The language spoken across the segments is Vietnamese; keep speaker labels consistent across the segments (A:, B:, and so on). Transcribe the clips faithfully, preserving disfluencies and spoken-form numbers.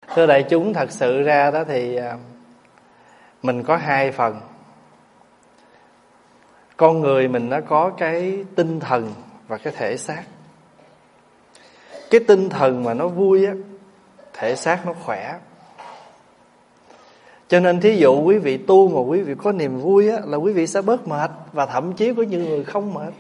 A: Thưa đại chúng, thật sự ra đó thì mình có hai phần. Con người mình nó có cái tinh thần và cái thể xác. Cái tinh thần mà nó vui á, thể xác nó khỏe. Cho nên thí dụ quý vị tu mà quý vị có niềm vui á, là quý vị sẽ bớt mệt. Và thậm chí có những người không mệt.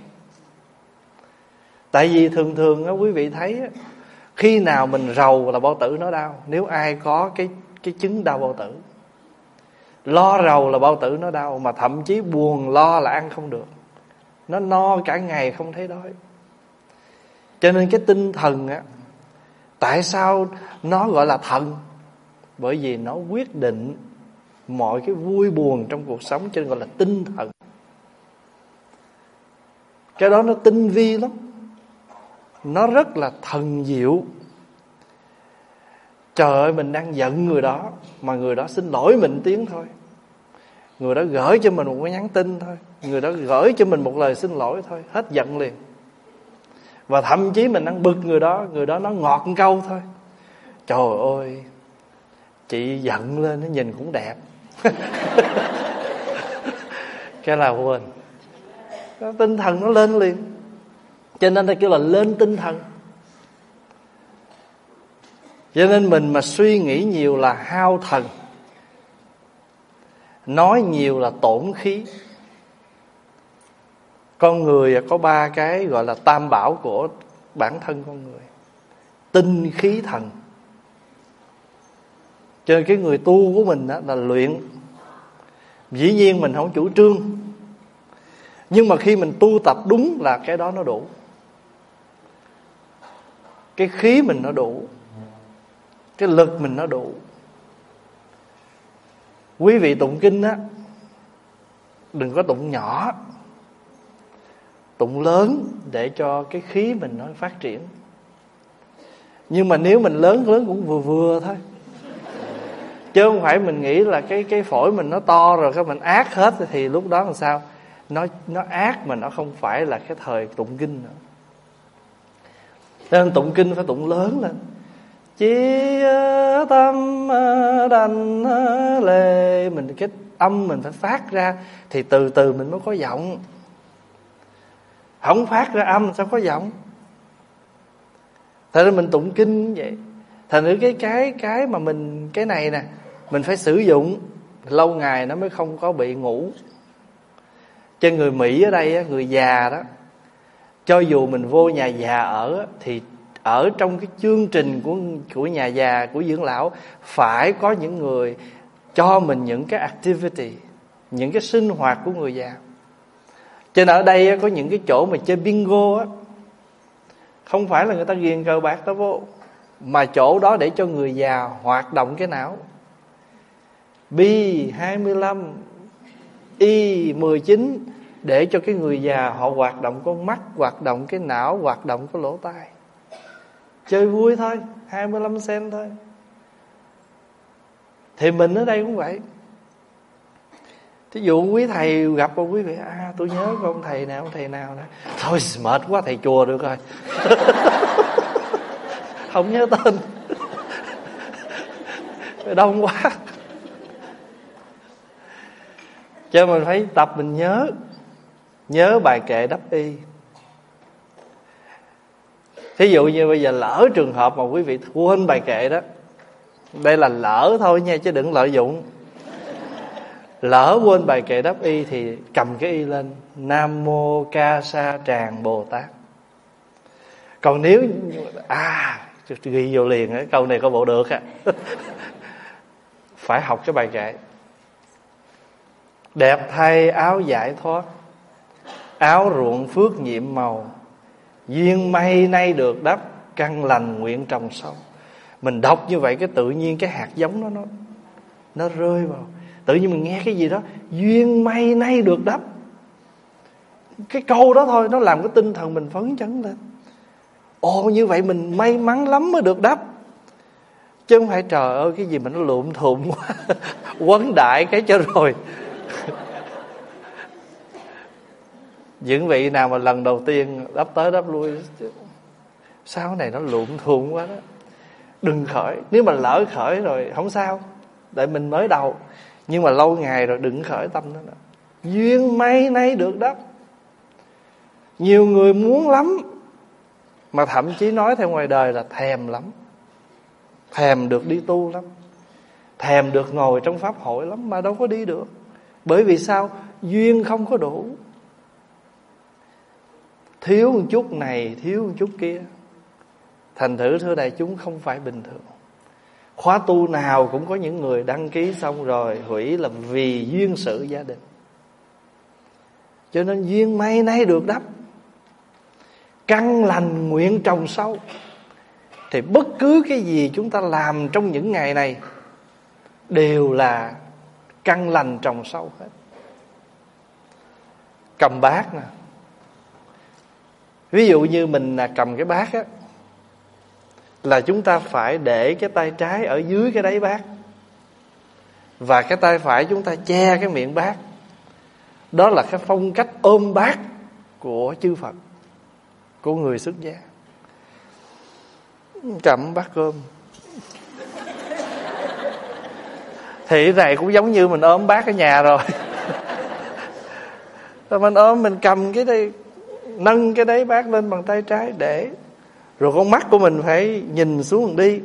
A: Tại vì thường thường á, quý vị thấy á, khi nào mình rầu là bao tử nó đau. Nếu ai có cái, cái chứng đau bao tử, lo rầu là bao tử nó đau. Mà thậm chí buồn lo là ăn không được. Nó no cả ngày không thấy đói. Cho nên cái tinh thần á, tại sao nó gọi là thần? Bởi vì nó quyết định mọi cái vui buồn trong cuộc sống, cho nên gọi là tinh thần. Cái đó nó tinh vi lắm, nó rất là thần diệu. Trời ơi, mình đang giận người đó mà người đó xin lỗi mình tiếng thôi, người đó gửi cho mình một cái nhắn tin thôi, người đó gửi cho mình một lời xin lỗi thôi, hết giận liền. Và thậm chí mình đang bực người đó, người đó nói ngọt một câu thôi, trời ơi, chị giận lên nó nhìn cũng đẹp. Cái là quên, tinh thần nó lên liền. Cho nên ta kêu là lên tinh thần. Cho nên mình mà suy nghĩ nhiều là hao thần, nói nhiều là tổn khí. Con người có ba cái gọi là tam bảo của bản thân con người: tinh khí thần. Cho nên cái người tu của mình đó là luyện. Dĩ nhiên mình không chủ trương, nhưng mà khi mình tu tập đúng là cái đó nó đủ. Cái khí mình nó đủ, cái lực mình nó đủ. Quý vị tụng kinh á, đừng có tụng nhỏ, tụng lớn để cho cái khí mình nó phát triển. Nhưng mà nếu mình lớn lớn cũng vừa vừa thôi, chứ không phải mình nghĩ là cái cái phổi mình nó to rồi cái mình ác hết, thì lúc đó làm sao? Nó nó ác mà nó không phải là cái thời tụng kinh nữa. Nên tụng kinh phải tụng lớn lên. Chí tâm đành lệ, mình cái âm mình phải phát ra thì từ từ mình mới có giọng. Không phát ra âm sao có giọng? Thật ra mình tụng kinh vậy. Thành ra cái cái cái mà mình cái này nè, mình phải sử dụng lâu ngày nó mới không có bị ngủ. Cho người Mỹ ở đây, người già đó, cho dù mình vô nhà già ở thì ở trong cái chương trình của của nhà già, của dưỡng lão, phải có những người cho mình những cái activity, những cái sinh hoạt của người già. Cho nên ở đây có những cái chỗ mà chơi bingo á, không phải là người ta ghiền cờ bạc đó vô, mà chỗ đó để cho người già hoạt động cái não. B hai mươi lăm, Y mười chín, để cho cái người già họ hoạt động con mắt, hoạt động cái não, hoạt động cái lỗ tai. Chơi vui thôi, hai mươi lăm sen thôi. Thì mình ở đây cũng vậy. Thí dụ quý thầy gặp ông quý vị, à tôi nhớ có ông thầy nào, ông thầy nào đó. Thôi mệt quá, thầy chùa được rồi. Không nhớ tên. Đông quá. Cho mình phải tập mình nhớ. Nhớ bài kệ đắp y. Thí dụ như bây giờ lỡ trường hợp mà quý vị quên bài kệ đó, đây là lỡ thôi nha, chứ đừng lợi dụng. Lỡ quên bài kệ đắp y thì cầm cái y lên, Nam Mô Ca Sa Tràng Bồ Tát. Còn nếu à ghi vô liền, cái câu này có bộ được á. Phải học cái bài kệ. Đẹp thay áo giải thoát, áo ruộng phước nhiệm màu, duyên mây nay được đắp, căn lành nguyện trồng sâu. Mình đọc như vậy cái tự nhiên cái hạt giống đó nó nó rơi vào. Tự nhiên mình nghe cái gì đó, duyên mây nay được đắp. Cái câu đó thôi nó làm cái tinh thần mình phấn chấn lên. Ồ, như vậy mình may mắn lắm mới được đắp. Chứ không phải trời ơi cái gì mà nó lụm thụm quá. Quấn đại cái cho rồi. Những vị nào mà lần đầu tiên đắp tới đắp lui, sao cái này nó lụm thụm quá đó. Đừng khởi. Nếu mà lỡ khởi rồi không sao, tại mình mới đầu. Nhưng mà lâu ngày rồi đừng khởi tâm đó nữa. Duyên may nay được đắp. Nhiều người muốn lắm, mà thậm chí nói theo ngoài đời là thèm lắm. Thèm được đi tu lắm, thèm được ngồi trong pháp hội lắm, mà đâu có đi được. Bởi vì sao? Duyên không có đủ. Thiếu một chút này, thiếu một chút kia. Thành thử thưa đại chúng, không phải bình thường. Khóa tu nào cũng có những người đăng ký xong rồi hủy là vì duyên sự gia đình. Cho nên duyên may nay được đắp, căn lành nguyện trồng sâu. Thì bất cứ cái gì chúng ta làm trong những ngày này đều là căn lành trồng sâu hết. Cầm bát nè, ví dụ như mình cầm cái bát á, là chúng ta phải để cái tay trái ở dưới cái đáy bát, và cái tay phải chúng ta che cái miệng bát. Đó là cái phong cách ôm bát của chư Phật, của người xuất gia. Cầm bát cơm thì cái này cũng giống như mình ôm bát ở nhà rồi. Rồi mình ôm, mình cầm cái đây, nâng cái đáy bát lên bằng tay trái để. Rồi con mắt của mình phải nhìn xuống mình đi.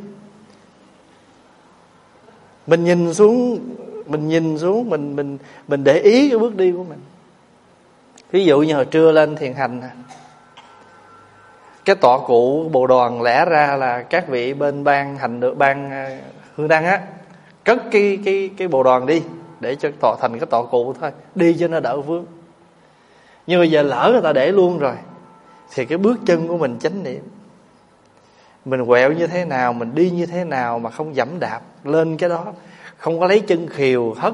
A: Mình nhìn xuống, mình nhìn xuống, mình mình mình để ý cái bước đi của mình. Ví dụ như hồi trưa lên thiền hành nè, cái tọa cụ Bồ Đoàn lẽ ra là các vị bên ban hành được ban Hương Đăng á, cất cái cái cái Bồ Đoàn đi để cho tọa thành cái tọa cụ thôi, đi cho nó đỡ vướng. Nhưng bây giờ lỡ người ta để luôn rồi thì cái bước chân của mình chánh niệm, mình quẹo như thế nào, mình đi như thế nào mà không dẫm đạp lên cái đó, không có lấy chân khều hất.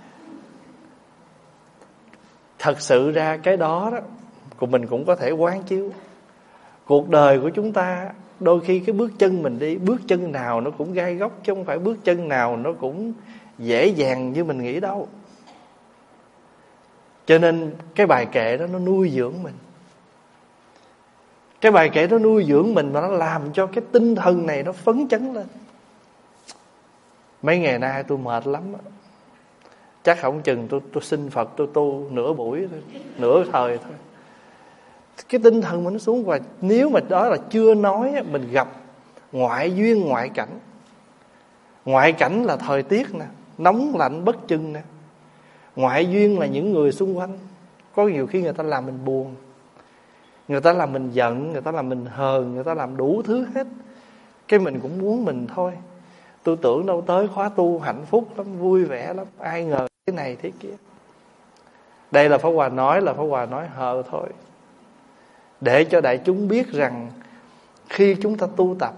A: Thật sự ra cái đó đó của mình cũng có thể quán chiếu. Cuộc đời của chúng ta đôi khi cái bước chân mình đi, bước chân nào nó cũng gai góc, chứ không phải bước chân nào nó cũng dễ dàng như mình nghĩ đâu. Cho nên cái bài kệ đó nó nuôi dưỡng mình. Cái bài kệ đó nuôi dưỡng mình, mà nó làm cho cái tinh thần này nó phấn chấn lên. Mấy ngày nay tôi mệt lắm đó. Chắc không chừng tôi, tôi xin Phật tôi tu nửa buổi thôi, nửa thời thôi. Cái tinh thần mình nó xuống. Và nếu mà đó là chưa nói, mình gặp ngoại duyên ngoại cảnh. Ngoại cảnh là thời tiết nè, nóng lạnh bất chừng nè. Ngoại duyên là những người xung quanh. Có nhiều khi người ta làm mình buồn, người ta làm mình giận, người ta làm mình hờn, người ta làm đủ thứ hết. Cái mình cũng muốn mình thôi. Tôi tưởng đâu tới khóa tu hạnh phúc lắm, vui vẻ lắm, ai ngờ cái này thế kia. Đây là Pháp Hòa nói, là Pháp Hòa nói hờ thôi, để cho đại chúng biết rằng khi chúng ta tu tập,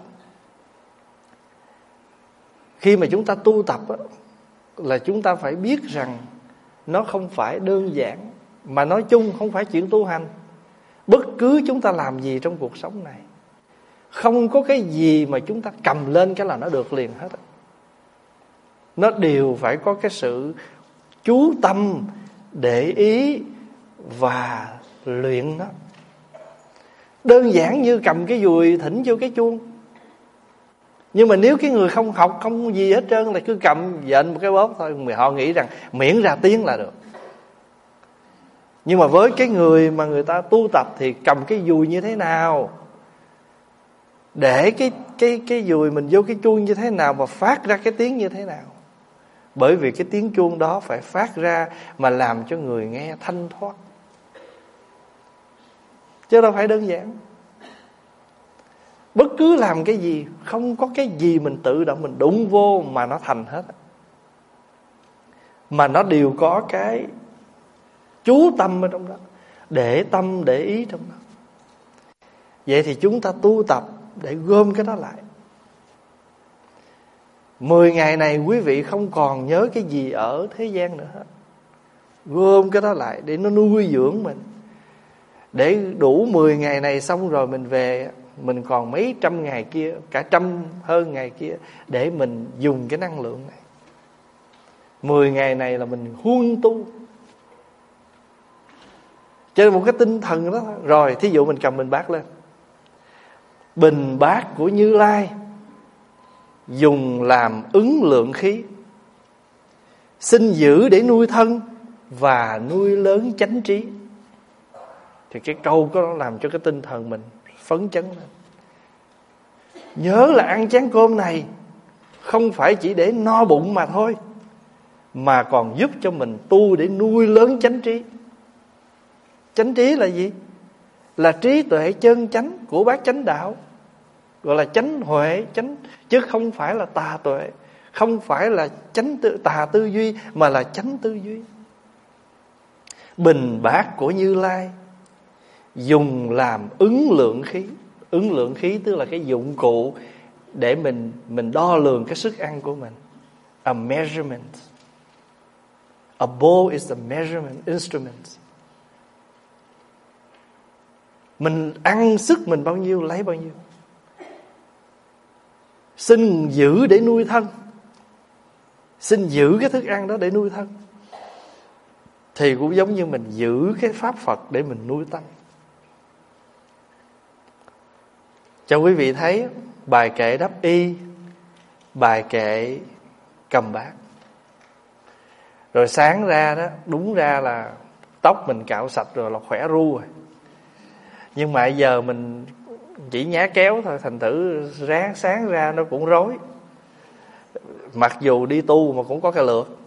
A: khi mà chúng ta tu tập á, là chúng ta phải biết rằng nó không phải đơn giản. Mà nói chung không phải chuyện tu hành. Bất cứ chúng ta làm gì trong cuộc sống này, không có cái gì mà chúng ta cầm lên cái là nó được liền hết. Nó đều phải có cái sự chú tâm, để ý và luyện nó. Đơn giản như cầm cái dùi thỉnh vô cái chuông. Nhưng mà nếu cái người không học, không gì hết trơn, là cứ cầm dện một cái bóp thôi, họ nghĩ rằng miễn ra tiếng là được. Nhưng mà với cái người mà người ta tu tập thì cầm cái dùi như thế nào, để cái cái cái dùi mình vô cái chuông như thế nào và phát ra cái tiếng như thế nào. Bởi vì cái tiếng chuông đó phải phát ra mà làm cho người nghe thanh thoát, chứ đâu phải đơn giản. Bất cứ làm cái gì, không có cái gì mình tự động mình đụng vô mà nó thành hết. Mà nó đều có cái chú tâm ở trong đó, để tâm để ý trong đó. Vậy thì chúng ta tu tập để gom cái đó lại. Mười ngày này quý vị không còn nhớ cái gì ở thế gian nữa hết. Gom cái đó lại để nó nuôi dưỡng mình. Để đủ mười ngày này xong rồi mình về, mình còn mấy trăm ngày kia, cả trăm hơn ngày kia, để mình dùng cái năng lượng này. Mười ngày này là mình huân tu. Cho nên một cái tinh thần đó. Rồi thí dụ mình cầm bình bát lên, bình bát của Như Lai dùng làm ứng lượng khí. Xin giữ để nuôi thân và nuôi lớn chánh trí. Thì cái câu đó làm cho cái tinh thần mình phấn chấn lên. Nhớ là ăn chén cơm này không phải chỉ để no bụng mà thôi, mà còn giúp cho mình tu để nuôi lớn chánh trí. Chánh trí là gì? Là trí tuệ chân chánh của bát chánh đạo, gọi là chánh huệ, chánh, chứ không phải là tà tuệ, không phải là chánh tư, tà tư duy, mà là chánh tư duy. Bình bát của Như Lai dùng làm ứng lượng khí. Ứng lượng khí tức là cái dụng cụ để mình mình đo lường cái sức ăn của mình. A measurement. A bowl is a measurement instrument. Mình ăn sức mình bao nhiêu lấy bao nhiêu. Xin giữ để nuôi thân. Xin giữ cái thức ăn đó để nuôi thân. Thì cũng giống như mình giữ cái pháp Phật để mình nuôi tâm. Cho quý vị thấy bài kệ đắp y, bài kệ cầm bát. Rồi sáng ra đó, đúng ra là tóc mình cạo sạch rồi là khỏe ru rồi. Nhưng mà giờ mình chỉ nhá kéo thôi, thành thử ráng sáng ra nó cũng rối. Mặc dù đi tu mà cũng có cái lượt.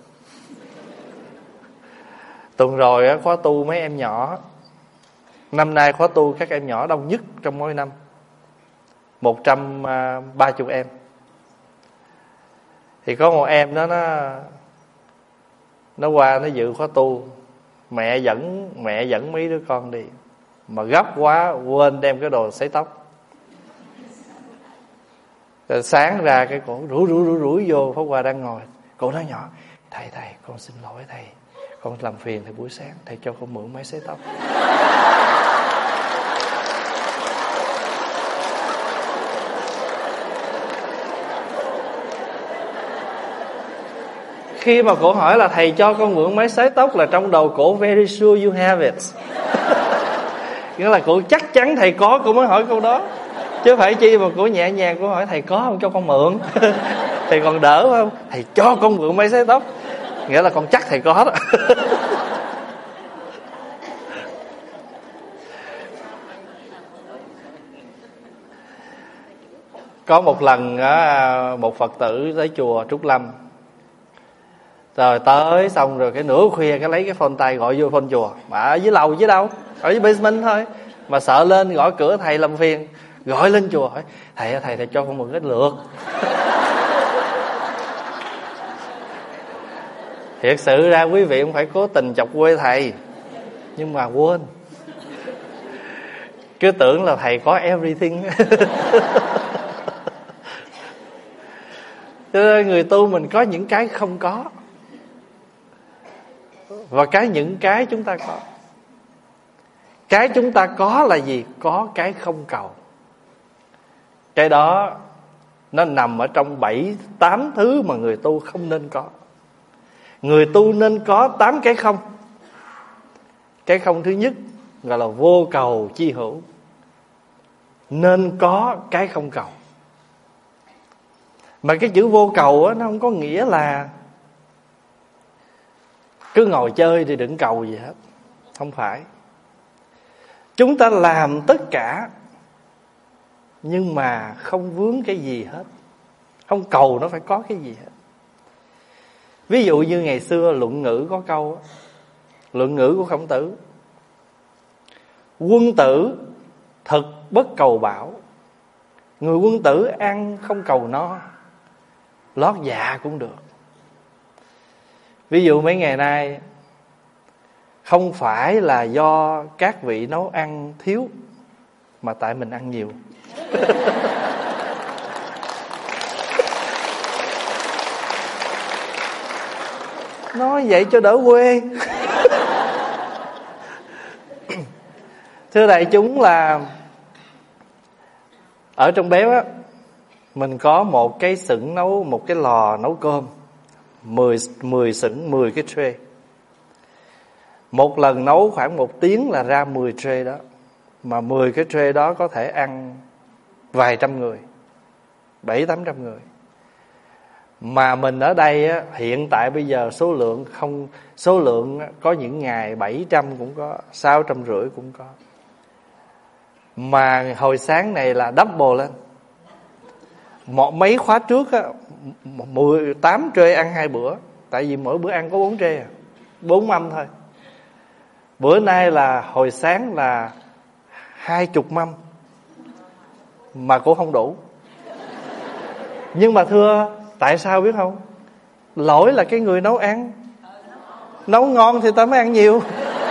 A: Tuần rồi á, khóa tu mấy em nhỏ. Năm nay khóa tu các em nhỏ đông nhất trong mỗi năm, một trăm ba mươi em. Thì có một em đó nó Nó qua nó dự khóa tu. Mẹ dẫn Mẹ dẫn mấy đứa con đi, mà gấp quá quên đem cái đồ sấy tóc. Rồi sáng ra cái cổ rủi rủi rủi rủi vô. Pháp Hòa đang ngồi, cổ nói nhỏ: Thầy thầy con xin lỗi thầy, con làm phiền thầy buổi sáng, thầy cho con mượn máy sấy tóc. Khi mà cổ hỏi là thầy cho con mượn máy sấy tóc, là trong đầu cổ very sure you have it. Nghĩa là cổ chắc chắn thầy có, cổ mới hỏi câu đó. Chứ phải chi mà cổ nhẹ nhàng cổ hỏi thầy có không cho con mượn. Thì còn đỡ phải không? Thầy cho con mượn máy sấy tóc, nghĩa là con chắc thầy có đó. Có một lần một Phật tử tới chùa Trúc Lâm. Rồi tới xong rồi cái nửa khuya cái lấy cái phone tay gọi vô phone chùa. Mà ở dưới lầu dưới đâu, ở dưới basement thôi. Mà sợ lên gõ cửa thầy làm phiền, gọi lên chùa hỏi: Thầy thầy thầy cho con mượn cái lượt. Thiệt sự ra quý vị không phải cố tình chọc quê thầy, nhưng mà quên. Cứ tưởng là thầy có everything. Cho nên người tu mình có những cái không có, và cái những cái chúng ta có. Cái chúng ta có là gì? Có cái không cầu. Cái đó nó nằm ở trong bảy, tám thứ mà người tu không nên có. Người tu nên có tám cái không. Cái không thứ nhất gọi là vô cầu chi hữu. Nên có cái không cầu. Mà cái chữ vô cầu á, nó không có nghĩa là cứ ngồi chơi thì đừng cầu gì hết. Không phải. Chúng ta làm tất cả nhưng mà không vướng cái gì hết. Không cầu nó phải có cái gì hết. Ví dụ như ngày xưa Luận Ngữ có câu, Luận Ngữ của Khổng Tử: Quân tử thực bất cầu bảo. Người quân tử ăn không cầu no, lót dạ cũng được. Ví dụ mấy ngày nay không phải là do các vị nấu ăn thiếu, mà tại mình ăn nhiều. Nói vậy cho đỡ quê. Thưa đại chúng, là ở trong bếp á, mình có một cái xửng nấu, một cái lò nấu cơm, mười, mười xửng, mười cái tray. Một lần nấu khoảng một tiếng là ra mười tray đó. Mà mười cái tray đó có thể ăn vài trăm người, bảy tám trăm người. Mà mình ở đây á, hiện tại bây giờ số lượng không số lượng á, có những ngày bảy trăm cũng có, sáu trăm rưỡi cũng có. Mà hồi sáng này là double lên. Một mấy khóa trước á, mười tám trê ăn hai bữa, tại vì mỗi bữa ăn có bốn trê à, bốn mâm thôi. Bữa nay là hồi sáng là hai chục mâm mà cũng không đủ. Nhưng mà thưa, tại sao biết không? Lỗi là cái người nấu ăn. Nấu ngon thì ta mới ăn nhiều.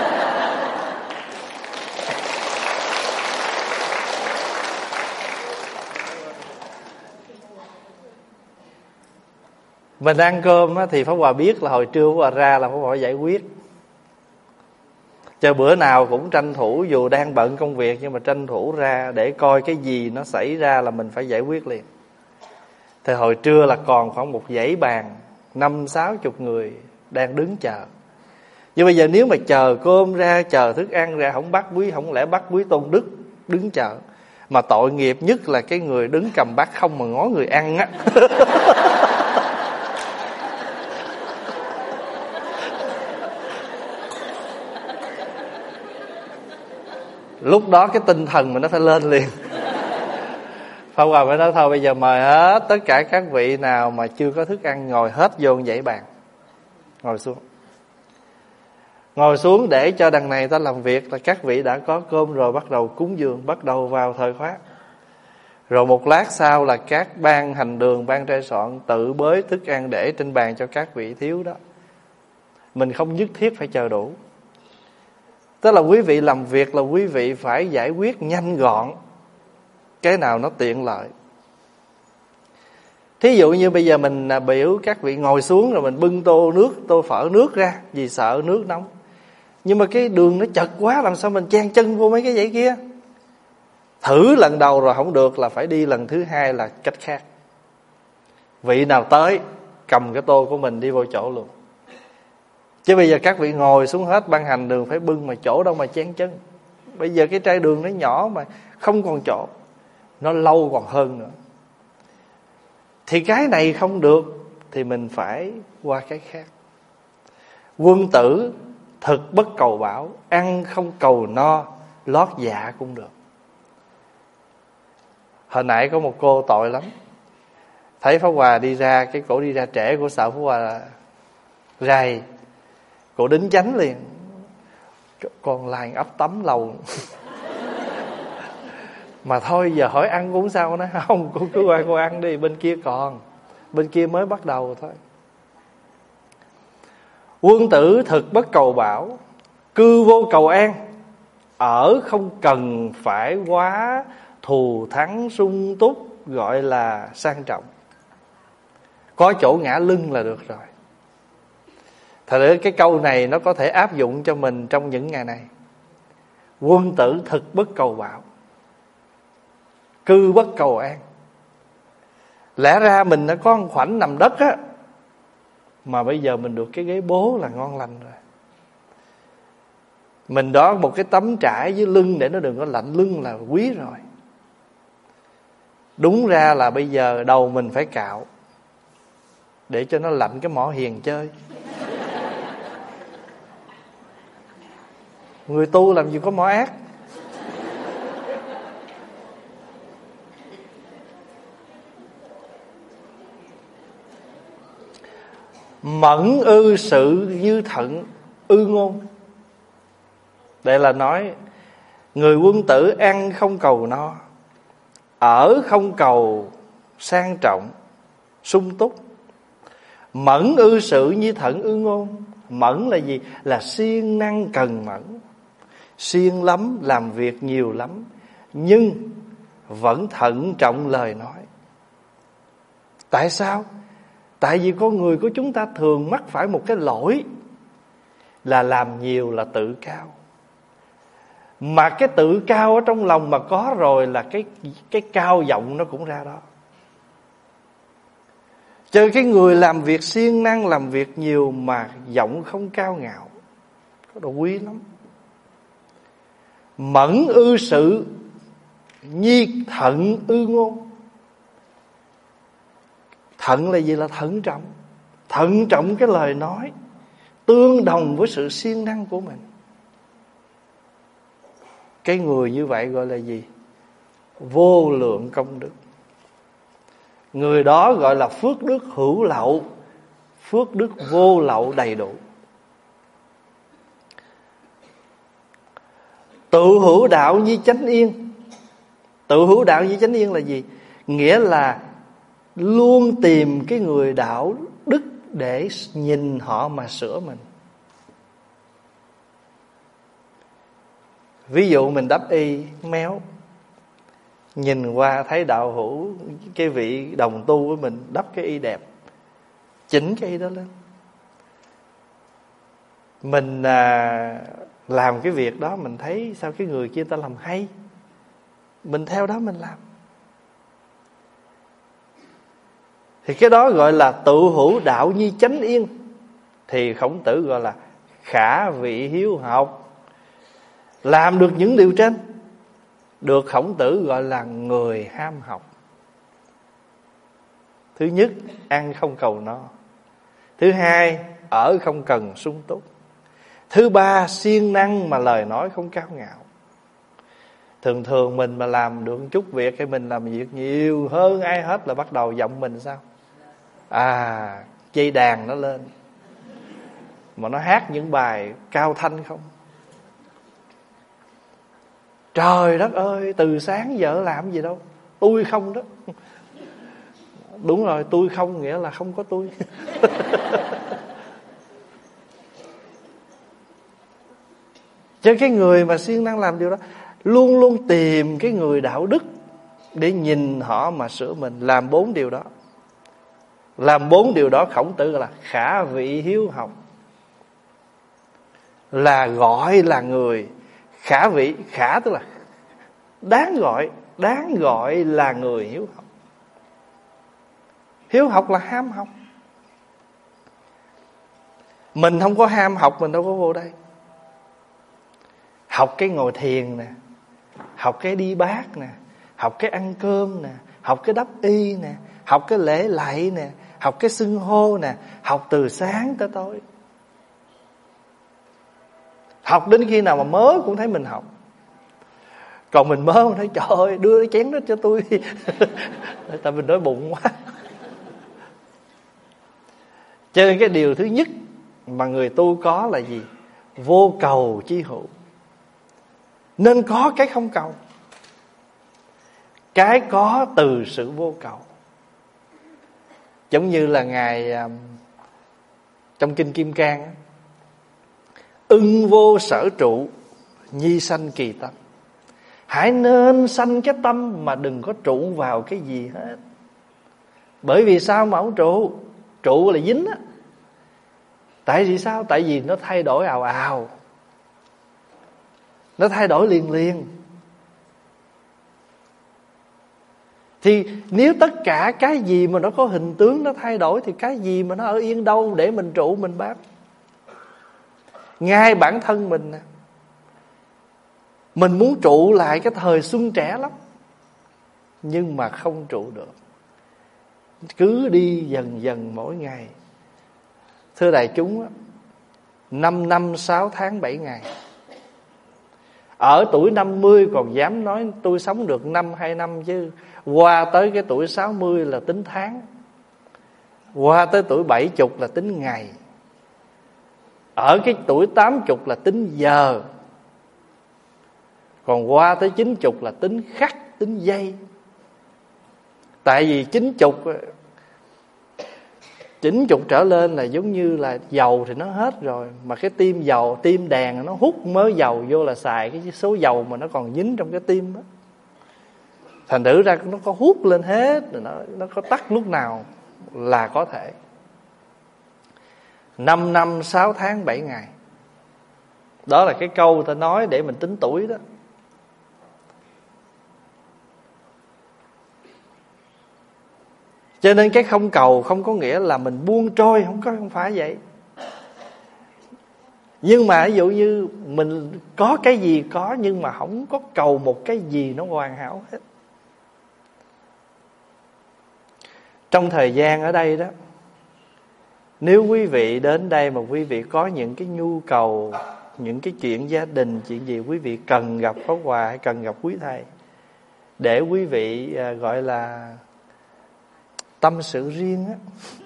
A: Mình ăn cơm á, thì Pháp Hòa biết là hồi trưa Pháp Hòa ra là Pháp Hòa giải quyết. Cho bữa nào cũng tranh thủ, dù đang bận công việc nhưng mà tranh thủ ra để coi cái gì nó xảy ra là mình phải giải quyết liền. Thì hồi trưa là còn khoảng một dãy bàn, năm sáu chục người đang đứng chờ. Nhưng bây giờ nếu mà chờ cơm ra, chờ thức ăn ra, không bắt quý, không lẽ bắt quý Tôn Đức đứng chờ. Mà tội nghiệp nhất là cái người đứng cầm bát không mà ngó người ăn á. Lúc đó cái tinh thần mình nó phải lên liền. Pháp Hòa mới nói thôi bây giờ mời hết tất cả các vị nào mà chưa có thức ăn ngồi hết vô dãy bàn. Ngồi xuống. Ngồi xuống để cho đằng này ta làm việc là các vị đã có cơm rồi, bắt đầu cúng dường, bắt đầu vào thời khóa. Rồi một lát sau là các ban hành đường, ban trai soạn tự bới thức ăn để trên bàn cho các vị thiếu đó. Mình không nhất thiết phải chờ đủ. Tức là quý vị làm việc là quý vị phải giải quyết nhanh gọn cái nào nó tiện lợi. Thí dụ như bây giờ mình biểu các vị ngồi xuống rồi mình bưng tô nước, tô phở nước ra vì sợ nước nóng. Nhưng mà cái đường nó chật quá, làm sao mình chen chân vô mấy cái dãy kia? Thử lần đầu rồi không được là phải đi lần thứ hai là cách khác. Vị nào tới cầm cái tô của mình đi vô chỗ luôn. Chứ bây giờ các vị ngồi xuống hết ban hành đường phải bưng mà chỗ đâu mà chen chân. Bây giờ cái chai đường nó nhỏ mà không còn chỗ, nó lâu còn hơn nữa. Thì cái này không được thì mình phải qua cái khác. Quân tử thực bất cầu bảo, ăn không cầu no, lót dạ cũng được. Hồi nãy có một cô tội lắm, thấy Pháp Hòa đi ra, cái cổ đi ra trễ, cổ sợ Pháp Hòa là rầy, cổ đính chánh liền. Con làng ấp tắm lâu. Mà thôi giờ hỏi ăn cũng sao. Nó không, cô cứ qua cô ăn đi, bên kia còn, bên kia mới bắt đầu thôi. Quân tử thực bất cầu bảo, cư vô cầu an, ở không cần phải quá thù thắng sung túc, gọi là sang trọng. Có chỗ ngã lưng là được rồi. Thật ra cái câu này nó có thể áp dụng cho mình trong những ngày này. Quân tử thực bất cầu bảo, cư bất cầu an. Lẽ ra mình đã có một khoảnh nằm đất á, mà bây giờ mình được cái ghế bố là ngon lành rồi. Mình đó một cái tấm trải dưới lưng để nó đừng có lạnh lưng là quý rồi. Đúng ra là bây giờ đầu mình phải cạo để cho nó lạnh cái mỏ hiền chơi. Người tu làm gì có mỏ ác. Mẫn ư sự như thận ư ngôn. Đây là nói người quân tử ăn không cầu no, ở không cầu sang trọng sung túc. Mẫn ư sự như thận ư ngôn. Mẫn là gì? Là siêng năng cần mẫn, siêng lắm, làm việc nhiều lắm, nhưng vẫn thận trọng lời nói. Tại sao? Tại vì con người của chúng ta thường mắc phải một cái lỗi là làm nhiều là tự cao. Mà cái tự cao ở trong lòng mà có rồi là cái, cái cao giọng nó cũng ra đó. Cho cái người làm việc siêng năng, làm việc nhiều mà giọng không cao ngạo, có độ quý lắm. Mẫn ư sự nhi thận ư ngôn. Thận là gì? Là thận trọng. Thận trọng cái lời nói, tương đồng với sự siêng năng của mình. Cái người như vậy gọi là gì? Vô lượng công đức. Người đó gọi là phước đức hữu lậu, phước đức vô lậu đầy đủ. Tự hữu đạo như chánh yên. Tự hữu đạo như chánh yên là gì? Nghĩa là luôn tìm cái người đạo đức để nhìn họ mà sửa mình. Ví dụ mình đắp y méo, nhìn qua thấy đạo hữu, cái vị đồng tu với mình đắp cái y đẹp, chỉnh cái y đó lên. Mình à, làm cái việc đó, mình thấy sao cái người kia ta làm hay, mình theo đó mình làm. Thì cái đó gọi là tự hữu đạo như chánh yên. Thì Khổng Tử gọi là khả vị hiếu học. Làm được những điều trên, được Khổng Tử gọi là người ham học. Thứ nhất, ăn không cầu no. Thứ hai, ở không cần sung túc. Thứ ba, siêng năng mà lời nói không cao ngạo. Thường thường mình mà làm được một chút việc, hay mình làm việc nhiều hơn ai hết là bắt đầu giọng mình sao? À, dây đàn nó lên, mà nó hát những bài cao thanh không. Trời đất ơi, từ sáng giờ làm gì đâu, tôi không đó. Đúng rồi, tôi không nghĩa là không có tôi. Cho cái người mà siêng năng làm điều đó, luôn luôn tìm cái người đạo đức để nhìn họ mà sửa mình. Làm bốn điều đó. Làm bốn điều đó Khổng Tử gọi là khả vị hiếu học. Là gọi là người khả vị. Khả tức là đáng gọi. Đáng gọi là người hiếu học. Hiếu học là ham học. Mình không có ham học, mình đâu có vô đây. Học cái ngồi thiền nè, học cái đi bát nè, học cái ăn cơm nè, học cái đắp y nè, học cái lễ lạy nè, học cái xưng hô nè, học từ sáng tới tối. Học đến khi nào mà mớ cũng thấy mình học. Còn mình mớ mình thấy trời ơi, đưa cái chén đó cho tôi. Tại mình đói bụng quá. Cho nên cái điều thứ nhất mà người tu có là gì? Vô cầu chi hữu. Nên có cái không cầu. Cái có từ sự vô cầu. Giống như là Ngài trong Kinh Kim Cang, ưng vô sở trụ, nhi sanh kỳ tâm. Hãy nên sanh cái tâm mà đừng có trụ vào cái gì hết. Bởi vì sao mà không trụ? Trụ là dính á. Tại vì sao? Tại vì nó thay đổi ào ào, nó thay đổi liền liền. Thì nếu tất cả cái gì mà nó có hình tướng nó thay đổi, thì cái gì mà nó ở yên đâu để mình trụ mình bám? Ngay bản thân mình nè, mình muốn trụ lại cái thời xuân trẻ lắm, nhưng mà không trụ được. Cứ đi dần dần mỗi ngày. Thưa đại chúng á, năm năm sáu tháng bảy ngày. Ở tuổi năm mươi còn dám nói tôi sống được năm hai năm, chứ qua tới cái tuổi sáu mươi là tính tháng, qua tới tuổi bảy mươi là tính ngày, ở cái tuổi tám mươi là tính giờ, còn qua tới chín mươi là tính khắc, tính giây. Tại vì chín mươi chín mươi trở lên là giống như là dầu thì nó hết rồi, mà cái tim dầu, tim đèn nó hút mớ dầu vô là xài cái số dầu mà nó còn dính trong cái tim đó. Thành thử ra nó có hút lên hết, nó, nó có tắt lúc nào là có thể. Năm năm sáu tháng bảy ngày. Đó là cái câu ta nói để mình tính tuổi đó. Cho nên cái không cầu không có nghĩa là mình buông trôi, không có, không phải vậy. Nhưng mà ví dụ như mình có cái gì có, nhưng mà không có cầu một cái gì nó hoàn hảo hết. Trong thời gian ở đây đó, nếu quý vị đến đây mà quý vị có những cái nhu cầu, những cái chuyện gia đình, chuyện gì quý vị cần gặp Pháp Hòa hay cần gặp quý thầy, để quý vị à, gọi là tâm sự riêng á,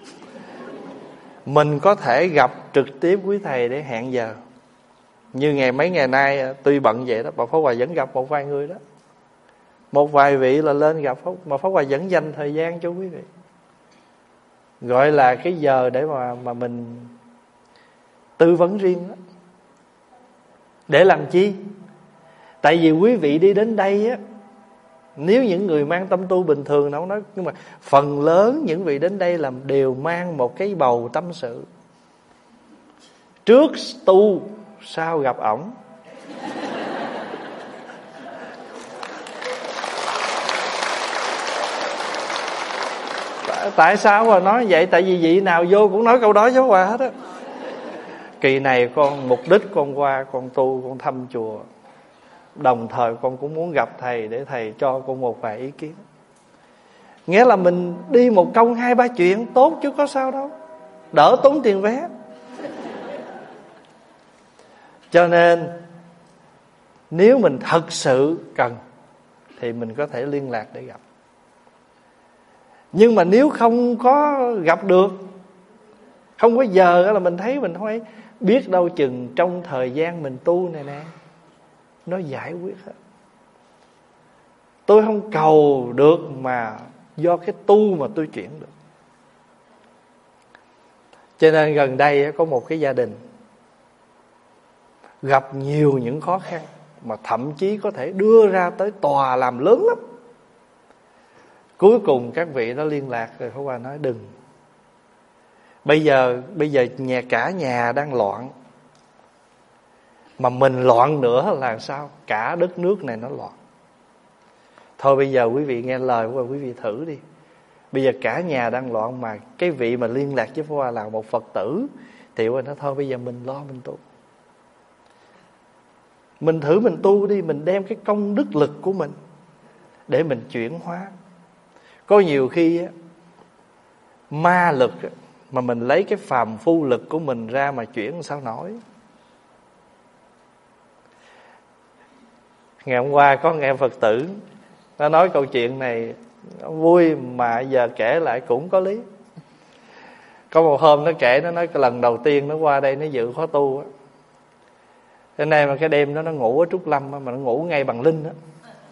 A: mình có thể gặp trực tiếp quý thầy để hẹn giờ. Như ngày mấy ngày nay tuy bận vậy đó, mà Pháp Hòa vẫn gặp một vài người đó, một vài vị là lên gặp Pháp, mà Pháp Hòa vẫn dành thời gian cho quý vị, gọi là cái giờ để mà mà mình tư vấn riêng đó. Để làm chi? Tại vì quý vị đi đến đây á, nếu những người mang tâm tu bình thường nó không nói, nhưng mà phần lớn những vị đến đây làm đều mang một cái bầu tâm sự. Trước tu sau gặp ổng. Tại sao mà nói vậy? Tại vì vị nào vô cũng nói câu đó với Hòa hết á. Kỳ này con mục đích con qua con tu, con thăm chùa, đồng thời con cũng muốn gặp thầy để thầy cho con một vài ý kiến. Nghĩa là mình đi một công hai ba chuyện tốt chứ có sao đâu, đỡ tốn tiền vé. Cho nên nếu mình thật sự cần thì mình có thể liên lạc để gặp. Nhưng mà nếu không có gặp được, không có giờ là mình thấy mình không ấy, biết đâu chừng trong thời gian mình tu này nè, nó giải quyết hết. Tôi không cầu được mà do cái tu mà tôi chuyển được. Cho nên gần đây có một cái gia đình gặp nhiều những khó khăn, mà thậm chí có thể đưa ra tới tòa làm lớn lắm. Cuối cùng các vị đó liên lạc rồi, Pháp Hòa nói đừng. Bây giờ bây giờ nhà cả nhà đang loạn, mà mình loạn nữa là sao? Cả đất nước này nó loạn. Thôi bây giờ quý vị nghe lời của quý vị thử đi. Bây giờ cả nhà đang loạn, mà cái vị mà liên lạc với Pháp Hòa là một Phật tử, thì Pháp Hòa nói thôi bây giờ mình lo mình tu. Mình thử mình tu đi, mình đem cái công đức lực của mình để mình chuyển hóa. Có nhiều khi á, ma lực mà mình lấy cái phàm phu lực của mình ra mà chuyển sao nổi. Ngày hôm qua có nghe Phật tử nó nói câu chuyện này, nó vui mà giờ kể lại cũng có lý. Có một hôm nó kể, nó nói cái lần đầu tiên nó qua đây nó dự khóa tu á, cho nên mà cái đêm đó nó ngủ ở Trúc Lâm á, mà nó ngủ ngay bằng linh á.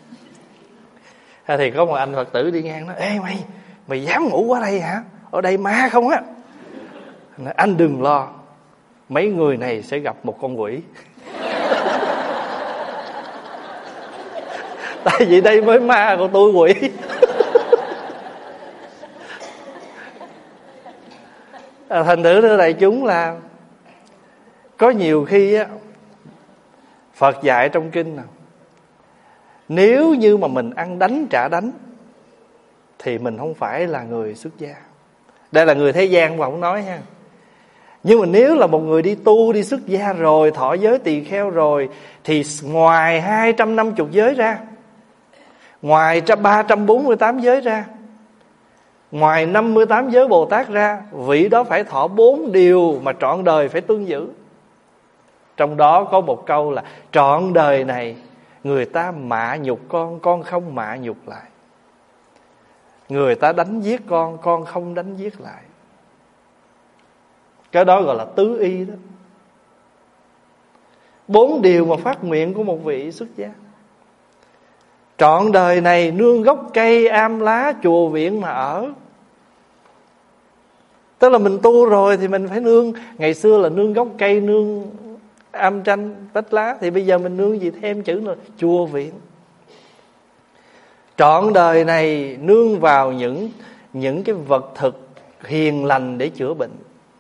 A: Thì có một anh Phật tử đi ngang nói: ê mày, mày dám ngủ ở đây hả? Ở đây ma không á? Nói, anh đừng lo, mấy người này sẽ gặp một con quỷ. Tại vì đây mới ma, còn tôi quỷ. À, thành thử thưa đại chúng là có nhiều khi á, Phật dạy trong kinh nào, nếu như mà mình ăn đánh trả đánh thì mình không phải là người xuất gia. Đây là người thế gian mà không nói ha. Nhưng mà nếu là một người đi tu, đi xuất gia rồi, thọ giới tỳ kheo rồi, thì ngoài hai trăm năm mươi giới ra, ngoài ba trăm bốn mươi tám giới ra, ngoài năm mươi tám giới Bồ Tát ra, vị đó phải thọ bốn điều mà trọn đời phải tuân giữ. Trong đó có một câu là trọn đời này người ta mạ nhục con, con không mạ nhục lại. Người ta đánh giết con, con không đánh giết lại. Cái đó gọi là tứ y đó. Bốn điều mà phát nguyện của một vị xuất gia. Trọn đời này nương gốc cây am lá chùa viện mà ở. Tức là mình tu rồi thì mình phải nương. Ngày xưa là nương gốc cây, nương am tranh, vách lá. Thì bây giờ mình nương gì thêm chữ nữa? Chùa viện. Trọn đời này nương vào những những cái vật thực hiền lành để chữa bệnh.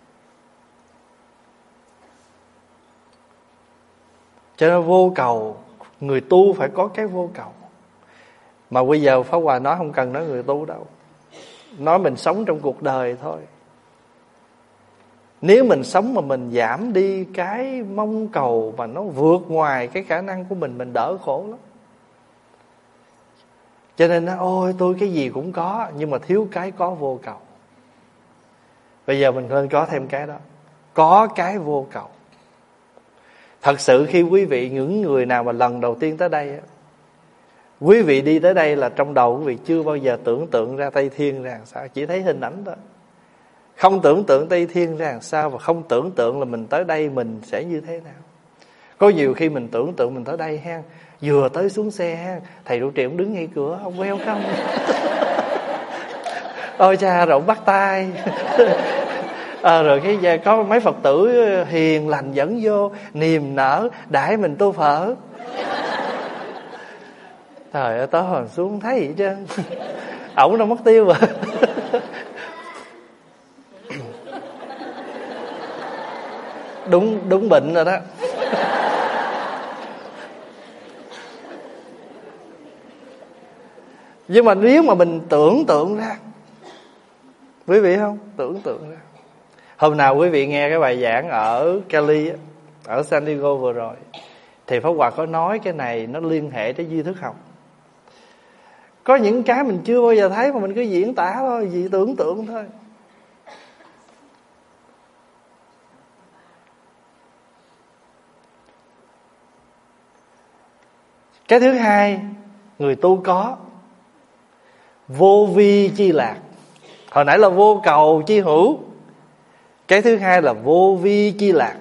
A: Cho nên vô cầu, người tu phải có cái vô cầu. Mà bây giờ Pháp Hòa nói không cần nói người tu đâu, nói mình sống trong cuộc đời thôi. Nếu mình sống mà mình giảm đi cái mong cầu mà nó vượt ngoài cái khả năng của mình, mình đỡ khổ lắm. Cho nên nó ôi tôi cái gì cũng có, nhưng mà thiếu cái có vô cầu. Bây giờ mình nên có thêm cái đó, có cái vô cầu. Thật sự khi quý vị, những người nào mà lần đầu tiên tới đây, quý vị đi tới đây là trong đầu quý vị chưa bao giờ tưởng tượng ra Tây Thiên ra làm sao, chỉ thấy hình ảnh thôi. Không tưởng tượng Tây Thiên ra làm sao, và không tưởng tượng là mình tới đây mình sẽ như thế nào. Có nhiều khi mình tưởng tượng mình tới đây ha, vừa tới xuống xe ha, thầy trụ trì cũng đứng ngay cửa, ông queo không. Ôi cha, rồi ông bắt tay. À, rồi cái giờ có mấy Phật tử hiền lành dẫn vô, niềm nở đãi mình tô phở. Trời ơi, tới hồi xuống không thấy gì hết trơn. Ổng đâu mất tiêu rồi. Đúng đúng bệnh rồi đó. Nhưng mà nếu mà mình tưởng tượng ra, quý vị không tưởng tượng ra. Hôm nào quý vị nghe cái bài giảng ở Cali, ở San Diego vừa rồi, thì Pháp Hòa có nói cái này nó liên hệ tới duy thức học. Có những cái mình chưa bao giờ thấy mà mình cứ diễn tả thôi, gì tưởng tượng thôi. Cái thứ hai, người tu có vô vi chi lạc. Hồi nãy là vô cầu chi hữu. Cái thứ hai là vô vi chi lạc.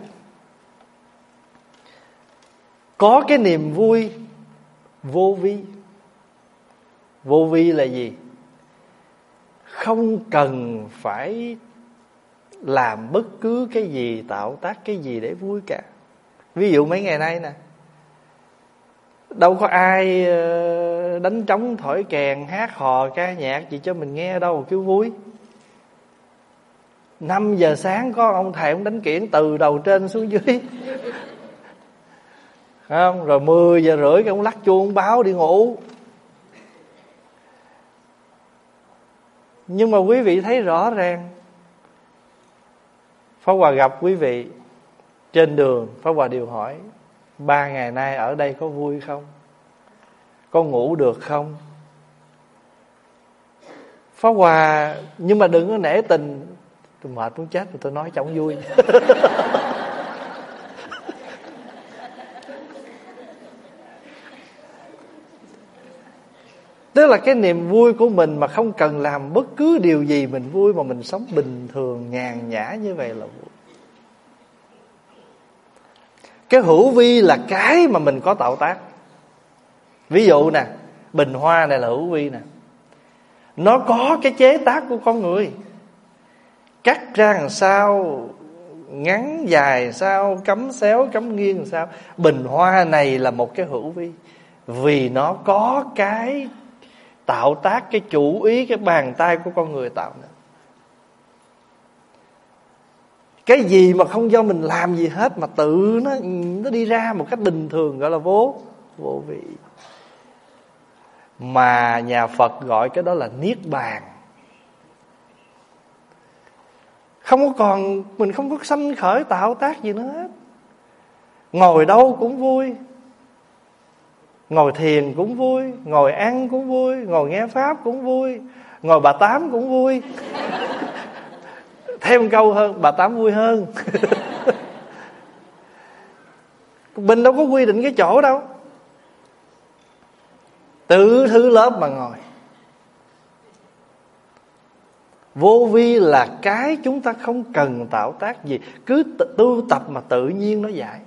A: Có cái niềm vui vô vi. Vô vi là gì? Không cần phải làm bất cứ cái gì, tạo tác cái gì để vui cả. Ví dụ mấy ngày nay nè, đâu có ai đánh trống thổi kèn, hát hò ca nhạc gì cho mình nghe đâu, cứ vui. Năm giờ sáng có ông thầy ông đánh kiển từ đầu trên xuống dưới. Không? Rồi mười giờ rưỡi cái ông lắc chuông báo đi ngủ. Nhưng mà quý vị thấy rõ ràng, Pháp Hòa gặp quý vị trên đường, Pháp Hòa đều hỏi: ba ngày nay ở đây có vui không? Có ngủ được không? Pháp Hòa, nhưng mà đừng có nể tình. Tôi mệt muốn chết rồi tôi nói cho ông vui. Tức là cái niềm vui của mình mà không cần làm bất cứ điều gì mình vui, mà mình sống bình thường nhàn nhã như vậy là vui. Cái hữu vi là cái mà mình có tạo tác. Ví dụ nè, bình hoa này là hữu vi nè. Nó có cái chế tác của con người, cắt ra làm sao, ngắn dài làm sao, cắm xéo cắm nghiêng làm sao. Bình hoa này là một cái hữu vi, vì nó có cái tạo tác, cái chủ ý, cái bàn tay của con người tạo nên. Cái gì mà không do mình làm gì hết, mà tự nó nó đi ra một cách bình thường, gọi là vô vô vị. Mà nhà Phật gọi cái đó là niết bàn. Không có còn, mình không có sanh khởi tạo tác gì nữa hết. Ngồi đâu cũng vui, ngồi thiền cũng vui, ngồi ăn cũng vui, ngồi nghe pháp cũng vui, ngồi bà Tám cũng vui. Thêm câu hơn, bà Tám vui hơn. Mình đâu có quy định cái chỗ đâu, tự thứ lớp mà ngồi. Vô vi là cái chúng ta không cần tạo tác gì, cứ tu tập mà tự nhiên nó dạy.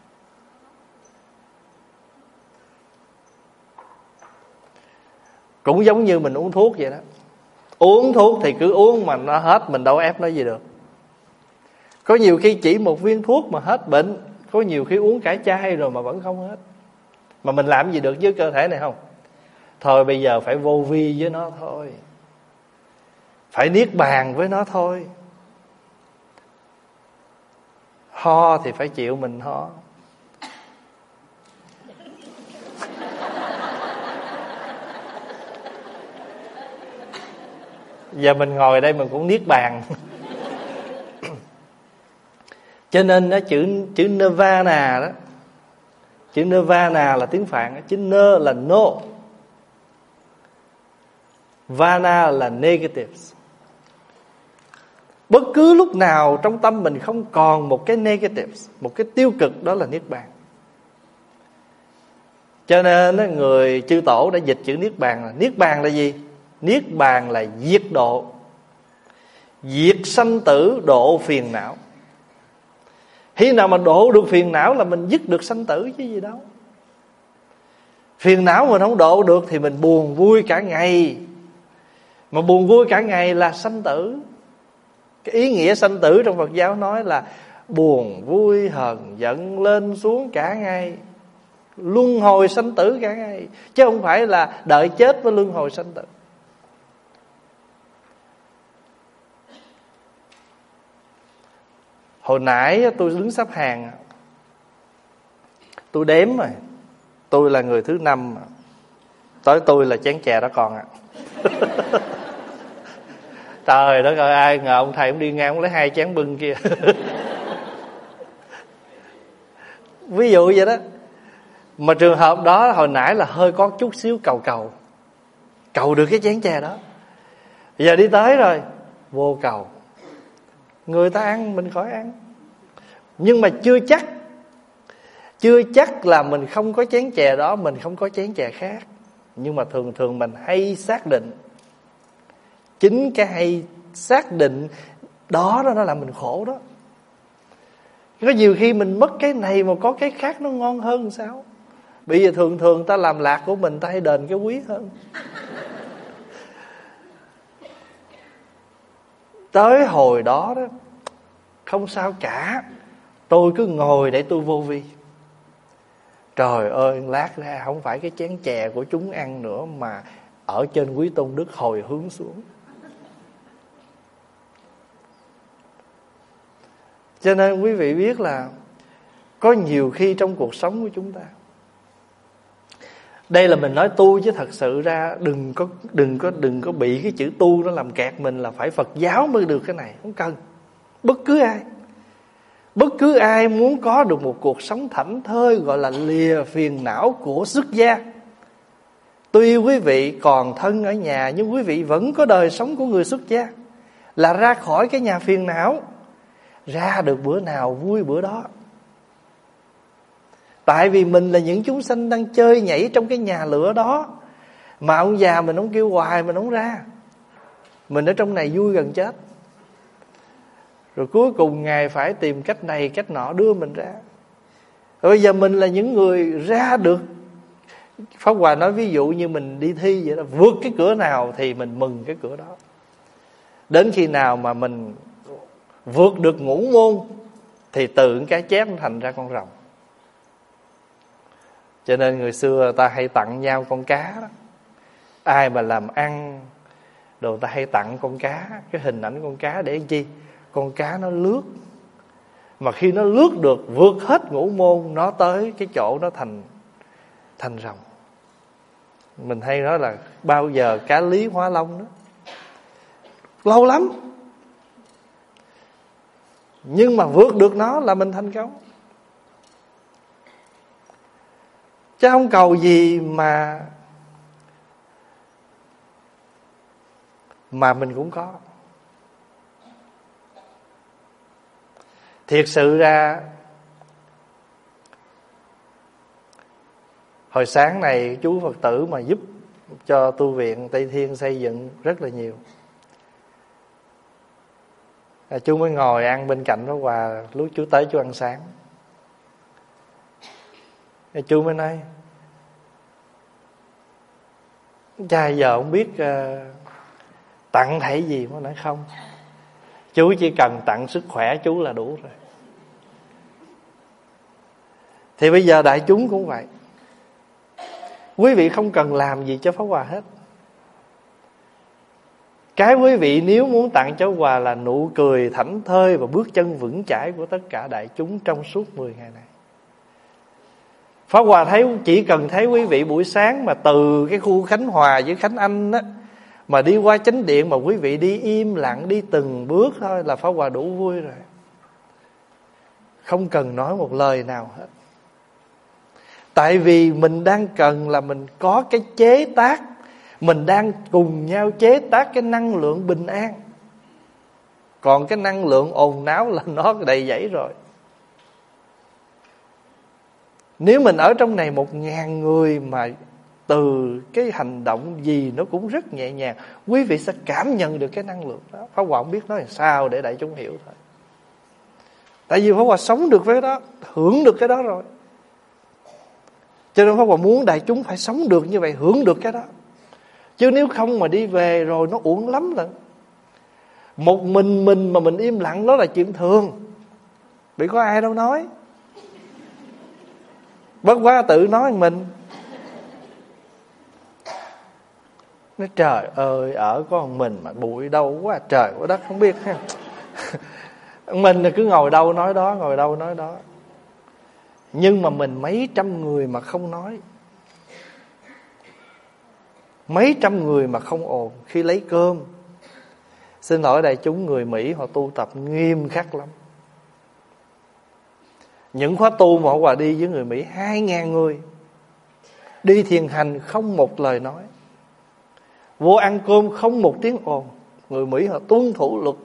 A: Cũng giống như mình uống thuốc vậy đó. Uống thuốc thì cứ uống mà nó hết, mình đâu ép nó gì được. Có nhiều khi chỉ một viên thuốc mà hết bệnh, có nhiều khi uống cả chai rồi mà vẫn không hết. Mà mình làm gì được với cơ thể này không? Thôi bây giờ phải vô vi với nó thôi, phải niết bàn với nó thôi. Ho thì phải chịu mình ho. Giờ mình ngồi đây mình cũng niết bàn. Cho nên đó, chữ chữ nirvana đó, chữ nirvana là tiếng Phạn, chữ nơ là no. Vana là negative. Bất cứ lúc nào trong tâm mình không còn một cái negative, một cái tiêu cực, đó là niết bàn. Cho nên người chư tổ đã dịch chữ niết bàn là, niết bàn là gì? Niết bàn là diệt độ, diệt sanh tử, độ phiền não. Khi nào mà độ được phiền não là mình dứt được sanh tử chứ gì đâu. Phiền não mình không độ được thì mình buồn vui cả ngày. Mà buồn vui cả ngày là sanh tử. Cái ý nghĩa sanh tử trong Phật giáo nói là buồn vui hờn giận lên xuống cả ngày, luân hồi sanh tử cả ngày, chứ không phải là đợi chết mới luân hồi sanh tử. Hồi nãy tôi đứng xếp hàng, tôi đếm rồi, tôi là người thứ năm, tới tôi là chén chè đó còn ạ. À. Trời đất ơi, ai ngờ ông thầy ông đi ngang ông lấy hai chén bưng kia. Ví dụ vậy đó. Mà trường hợp đó hồi nãy là hơi có chút xíu cầu cầu, cầu được cái chén chè đó. Giờ đi tới rồi, vô cầu. Người ta ăn mình khỏi ăn. Nhưng mà chưa chắc, chưa chắc là mình không có chén chè đó, mình không có chén chè khác. Nhưng mà thường thường mình hay xác định. Chính cái hay xác định đó đó nó làm mình khổ đó. Có nhiều khi mình mất cái này mà có cái khác nó ngon hơn sao? Bây giờ thường thường ta làm lạc của mình, ta hay đền cái quý hơn. Tới hồi đó đó, không sao cả, tôi cứ ngồi để tôi vô vi. Trời ơi, lát ra không phải cái chén chè của chúng ăn nữa, mà ở trên Quý Tôn Đức hồi hướng xuống. Cho nên quý vị biết là có nhiều khi trong cuộc sống của chúng ta, đây là mình nói tu chứ thật sự ra đừng có đừng có đừng có bị cái chữ tu nó làm kẹt mình là phải Phật giáo mới được cái này, không cần. Bất cứ ai, bất cứ ai muốn có được một cuộc sống thảnh thơi, gọi là lìa phiền não của xuất gia. Tuy quý vị còn thân ở nhà, nhưng quý vị vẫn có đời sống của người xuất gia, là ra khỏi cái nhà phiền não, ra được bữa nào vui bữa đó. Tại vì mình là những chúng sanh đang chơi nhảy trong cái nhà lửa đó, mà ông già mình không kêu hoài mình không ra. Mình ở trong này vui gần chết, rồi cuối cùng Ngài phải tìm cách này cách nọ đưa mình ra. Rồi bây giờ mình là những người ra được. Pháp Hòa nói ví dụ như mình đi thi vậy đó, vượt cái cửa nào thì mình mừng cái cửa đó. Đến khi nào mà mình vượt được ngũ môn thì từ cái chép thành ra con rồng. Cho nên người xưa ta hay tặng nhau con cá đó. Ai mà làm ăn đồ ta hay tặng con cá, cái hình ảnh con cá để chi? Con cá nó lướt, mà khi nó lướt được vượt hết ngũ môn, nó tới cái chỗ nó thành thành rồng. Mình hay nói là bao giờ cá lý hóa long đó, lâu lắm, nhưng mà vượt được nó là mình thành công. Chứ không cầu gì mà Mà mình cũng có. Thiệt sự ra hồi sáng này chú Phật tử mà giúp cho tu viện Tây Thiên xây dựng rất là nhiều. À, chú mới ngồi ăn bên cạnh đó, và lúc chú tới chú ăn sáng, à, chú mới nói cha giờ không biết uh, tặng thầy gì. Mới nói không, chú chỉ cần tặng sức khỏe chú là đủ rồi. Thì bây giờ đại chúng cũng vậy. Quý vị không cần làm gì cho Pháp Hòa hết. Cái quý vị nếu muốn tặng cho Hòa là nụ cười thảnh thơi và bước chân vững chãi của tất cả đại chúng trong suốt mười ngày này. Pháp Hòa thấy chỉ cần thấy quý vị buổi sáng mà từ cái khu Khánh Hòa với Khánh Anh á, mà đi qua chánh điện mà quý vị đi im lặng, đi từng bước thôi là Pháp Hòa đủ vui rồi. Không cần nói một lời nào hết. Tại vì mình đang cần là mình có cái chế tác, Mình đang cùng nhau chế tác cái năng lượng bình an. Còn cái năng lượng ồn náo là nó đầy dẫy rồi. Nếu mình ở trong này một ngàn người mà từ cái hành động gì nó cũng rất nhẹ nhàng, quý vị sẽ cảm nhận được cái năng lượng đó. Pháp Hòa không biết nói làm sao để đại chúng hiểu thôi. Tại vì Pháp Hòa sống được với đó, hưởng được cái đó rồi. Cho nên Pháp Hòa muốn đại chúng phải sống được như vậy, hưởng được cái đó. Chứ nếu không mà đi về rồi nó uổng lắm lận. Một mình mình mà mình im lặng đó là chuyện thường. Bị có ai đâu nói. Bất quá tự nói mình. Nói trời ơi, ở có một mình mà bụi đâu quá trời quá đất không biết ha. Mình là cứ ngồi đâu nói đó, ngồi đâu nói đó. Nhưng mà mình mấy trăm người mà không nói, mấy trăm người mà không ồn khi lấy cơm. Xin lỗi đại chúng, người Mỹ họ tu tập nghiêm khắc lắm. Những khóa tu mà Pháp Hòa đi với người Mỹ hai ngàn người, đi thiền hành không một lời nói, vô ăn cơm không một tiếng ồn. Người Mỹ họ tuân thủ luật.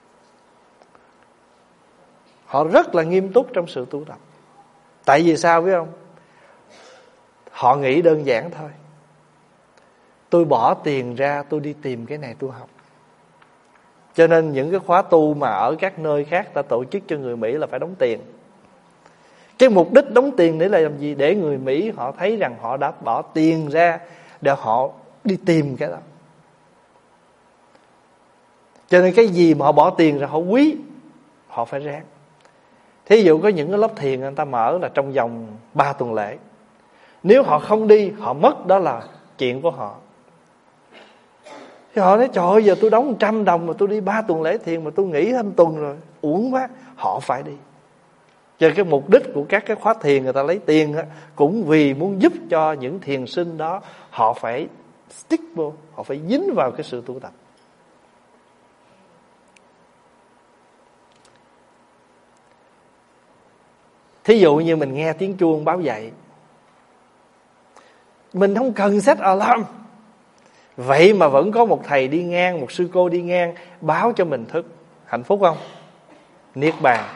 A: Họ rất là nghiêm túc trong sự tu tập. Tại vì sao biết không? Họ nghĩ đơn giản thôi. Tôi bỏ tiền ra, tôi đi tìm cái này tôi học. Cho nên những cái khóa tu mà ở các nơi khác ta tổ chức cho người Mỹ là phải đóng tiền. Cái mục đích đóng tiền để làm gì? Để người Mỹ họ thấy rằng họ đã bỏ tiền ra để họ đi tìm cái đó. Cho nên cái gì mà họ bỏ tiền ra họ quý, họ phải ráng. Thí dụ có những cái lớp thiền người ta mở là trong vòng ba tuần lễ. Nếu họ không đi, họ mất, đó là chuyện của họ. Thì họ nói trời ơi, giờ tôi đóng một trăm đồng mà tôi đi ba tuần lễ thiền mà tôi nghỉ hết tuần rồi, uổng quá. Họ phải đi. Cho cái mục đích của các cái khóa thiền người ta lấy tiền á, cũng vì muốn giúp cho những thiền sinh đó họ phải stick vô, họ phải dính vào cái sự tu tập. Thí dụ như mình nghe tiếng chuông báo dậy, mình không cần set alarm, vậy mà vẫn có một thầy đi ngang, một sư cô đi ngang báo cho mình thức. Hạnh phúc không? Niết bàn.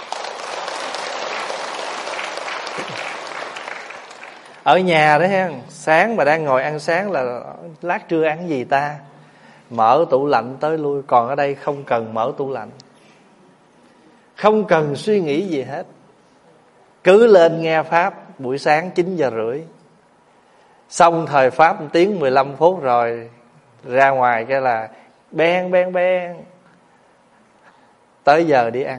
A: Ở nhà đó ha, sáng mà đang ngồi ăn sáng là lát trưa ăn gì ta, mở tủ lạnh tới lui. Còn ở đây không cần mở tủ lạnh, không cần suy nghĩ gì hết, cứ lên nghe pháp. Buổi sáng chín giờ rưỡi, xong thời pháp một tiếng mười lăm phút rồi ra ngoài cái là ben ben ben, tới giờ đi ăn.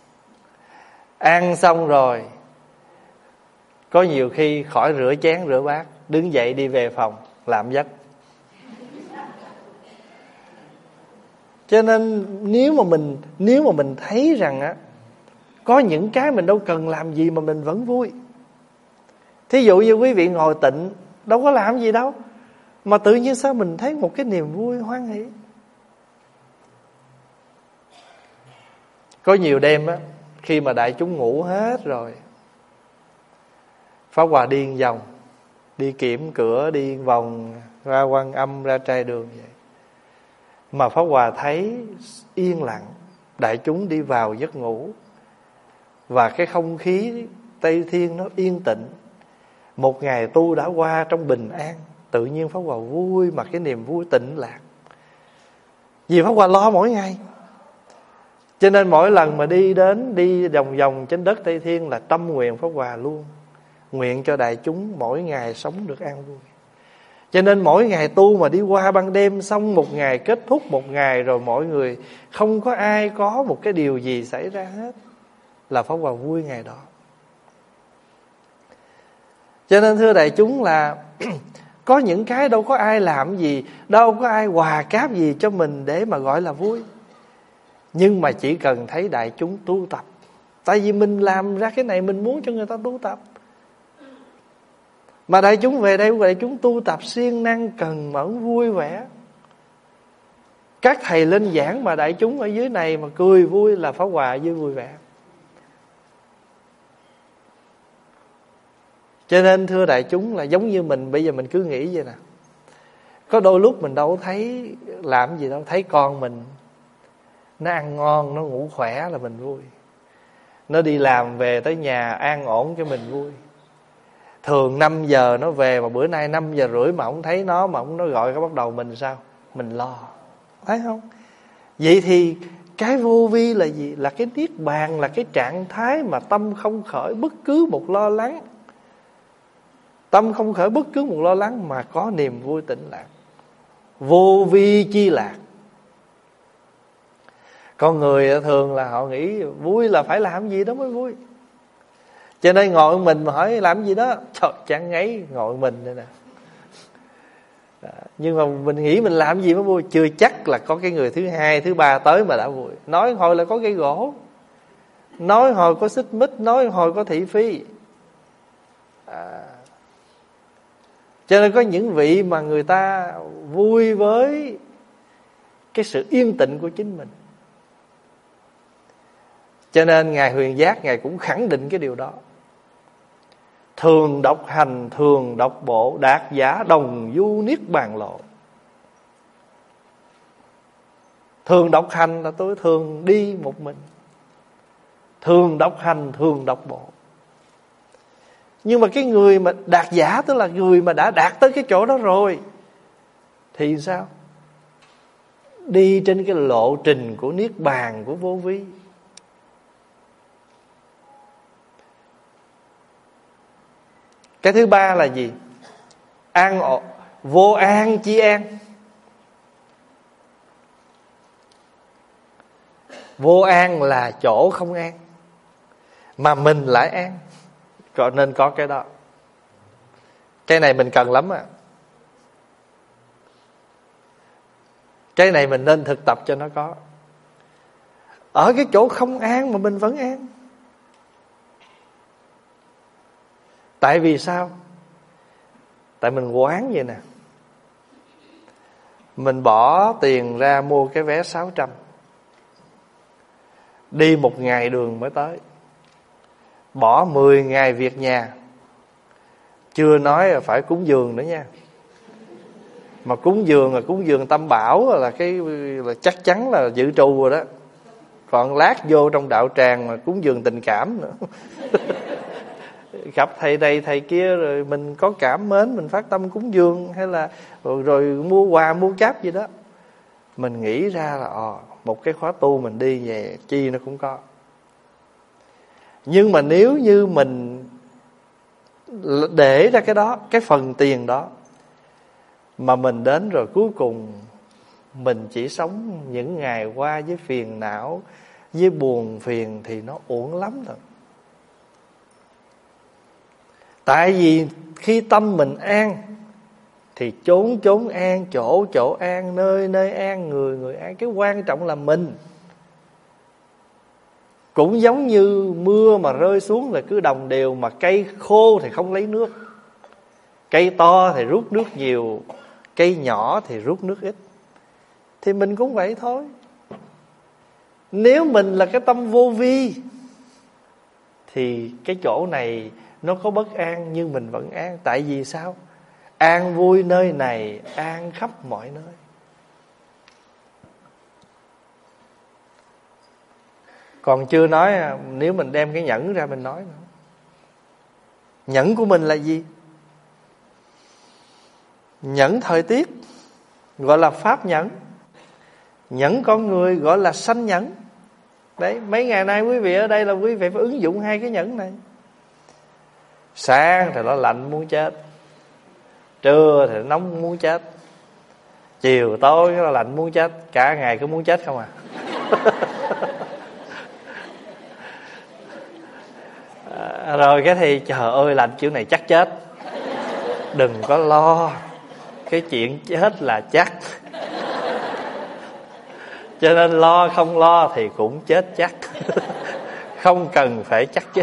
A: Ăn xong rồi có nhiều khi khỏi rửa chén rửa bát, đứng dậy đi về phòng làm giấc. Cho nên nếu mà mình nếu mà mình thấy rằng á, có những cái mình đâu cần làm gì mà mình vẫn vui. Thí dụ như quý vị ngồi tịnh, đâu có làm gì đâu, mà tự nhiên sao mình thấy một cái niềm vui hoan hỷ. Có nhiều đêm á, khi mà đại chúng ngủ hết rồi, Pháp Hòa đi vòng, đi kiểm cửa, đi vòng ra Quan Âm, ra trai đường vậy. Mà Pháp Hòa thấy yên lặng, đại chúng đi vào giấc ngủ, và cái không khí Tây Thiên nó yên tĩnh. Một ngày tu đã qua trong bình an, tự nhiên Pháp Hòa vui, mà cái niềm vui tịnh lạc. Vì Pháp Hòa lo mỗi ngày, cho nên mỗi lần mà đi đến, đi vòng vòng trên đất Tây Thiên là tâm nguyện Pháp Hòa luôn, nguyện cho đại chúng mỗi ngày sống được an vui. Cho nên mỗi ngày tu mà đi qua ban đêm, xong một ngày, kết thúc một ngày rồi, mọi người không có ai có một cái điều gì xảy ra hết, là Pháp Hòa vui ngày đó. Cho nên thưa đại chúng là có những cái đâu có ai làm gì, đâu có ai hòa cáp gì cho mình để mà gọi là vui. Nhưng mà chỉ cần thấy đại chúng tu tập, tại vì mình làm ra cái này mình muốn cho người ta tu tập. Mà đại chúng về đây, đại chúng tu tập siêng năng, cần mẫn, vui vẻ. Các thầy lên giảng mà đại chúng ở dưới này mà cười vui là Pháp Hòa vui vui vẻ. Cho nên thưa đại chúng là giống như mình, bây giờ mình cứ nghĩ vậy nè, Có đôi lúc mình đâu thấy làm gì đâu, thấy con mình nó ăn ngon, nó ngủ khỏe là mình vui. Nó đi làm về tới nhà an ổn cho mình vui. Thường năm giờ nó về, mà bữa nay năm giờ rưỡi mà không thấy nó, mà không nó gọi cái bắt đầu mình sao? Mình lo, thấy không? Vậy thì cái vô vi là gì? Là cái niết bàn, là cái trạng thái mà tâm không khởi bất cứ một lo lắng. Tâm không khởi bất cứ một lo lắng mà có niềm vui tĩnh lạc. Vô vi chi lạc. Con người thường là họ nghĩ vui là phải làm gì đó mới vui. Cho nên ngồi mình mà hỏi làm gì đó, trời chán ngấy ngồi mình đây nè. Nhưng mà mình nghĩ mình làm gì mới vui. Chưa chắc là có cái người thứ hai, thứ ba tới mà đã vui. Nói hồi là có cây gỗ, nói hồi có xích mích, nói hồi có thị phi. à. Cho nên có những vị mà người ta vui với cái sự yên tĩnh của chính mình. Cho nên Ngài Huyền Giác, Ngài cũng khẳng định cái điều đó. Thường độc hành, thường độc bộ, đạt giả đồng du niết bàn lộ. Thường độc hành là tôi thường đi một mình. Thường độc hành, thường độc bộ. Nhưng mà cái người mà đạt giả, tức là người mà đã đạt tới cái chỗ đó rồi, thì sao? Đi trên cái lộ trình của niết bàn, của vô vi. Cái thứ ba là gì? An ổn, vô an chi an. Vô an là chỗ không an, mà mình lại an. Cho nên có cái đó. Cái này mình cần lắm à. Cái này mình nên thực tập cho nó có. Ở cái chỗ không an mà mình vẫn an. Tại vì sao? Tại mình quán vậy nè. Mình bỏ tiền ra mua cái vé sáu trăm, đi một ngày đường mới tới. Bỏ mười ngày việc nhà, chưa nói là phải cúng dường nữa nha. Mà cúng dường là cúng dường Tam Bảo là cái là chắc chắn là dự trù rồi đó. Còn lát vô trong đạo tràng mà cúng dường tình cảm nữa. Gặp thầy đây thầy kia rồi mình có cảm mến, mình phát tâm cúng dường, hay là rồi, rồi mua quà mua cáp gì đó. Mình nghĩ ra là à, một cái khóa tu mình đi về chi nó cũng có. Nhưng mà nếu như mình để ra cái đó, cái phần tiền đó, mà mình đến rồi cuối cùng mình chỉ sống những ngày qua với phiền não, với buồn phiền, thì nó uổng lắm rồi. Tại vì khi tâm mình an thì chốn chốn an, chỗ chỗ an, nơi nơi an, người người an. Cái quan trọng là mình. Cũng giống như mưa mà rơi xuống là cứ đồng đều, mà cây khô thì không lấy nước. Cây to thì rút nước nhiều, cây nhỏ thì rút nước ít. Thì mình cũng vậy thôi. Nếu mình là cái tâm vô vi thì cái chỗ này nó có bất an nhưng mình vẫn an. Tại vì sao? An vui nơi này, an khắp mọi nơi. Còn chưa nói, nếu mình đem cái nhẫn ra mình nói nữa. Nhẫn của mình là gì? Nhẫn thời tiết gọi là pháp nhẫn. Nhẫn con người gọi là sanh nhẫn. Đấy, mấy ngày nay quý vị ở đây là quý vị phải ứng dụng hai cái nhẫn này. Sáng thì nó lạnh muốn chết, trưa thì nó nóng muốn chết, chiều tối nó lạnh muốn chết. Cả ngày cứ muốn chết không à. à rồi cái thì trời ơi lạnh kiểu này chắc chết. Đừng có lo, cái chuyện chết là chắc. Cho nên lo không lo thì cũng chết chắc. Không cần phải chắc chết.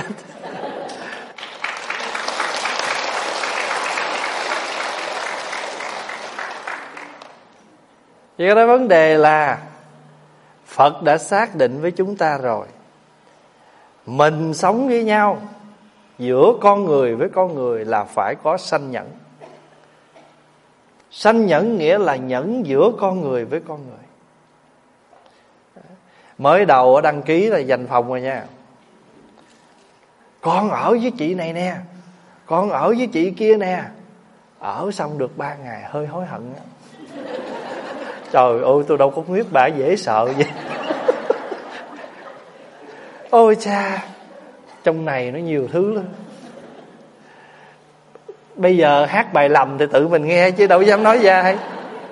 A: Vậy cái vấn đề là Phật đã xác định với chúng ta rồi. Mình sống với nhau, giữa con người với con người là phải có sanh nhẫn. Sanh nhẫn nghĩa là nhẫn giữa con người với con người. Mới đầu đăng ký là dành phòng rồi nha. Con ở với chị này nè, con ở với chị kia nè. Ở xong được ba ngày hơi hối hận. Trời ơi, tôi đâu có biết bà dễ sợ vậy. Ôi cha, trong này nó nhiều thứ lắm. Bây giờ hát bài lầm thì tự mình nghe chứ đâu dám nói ra hay.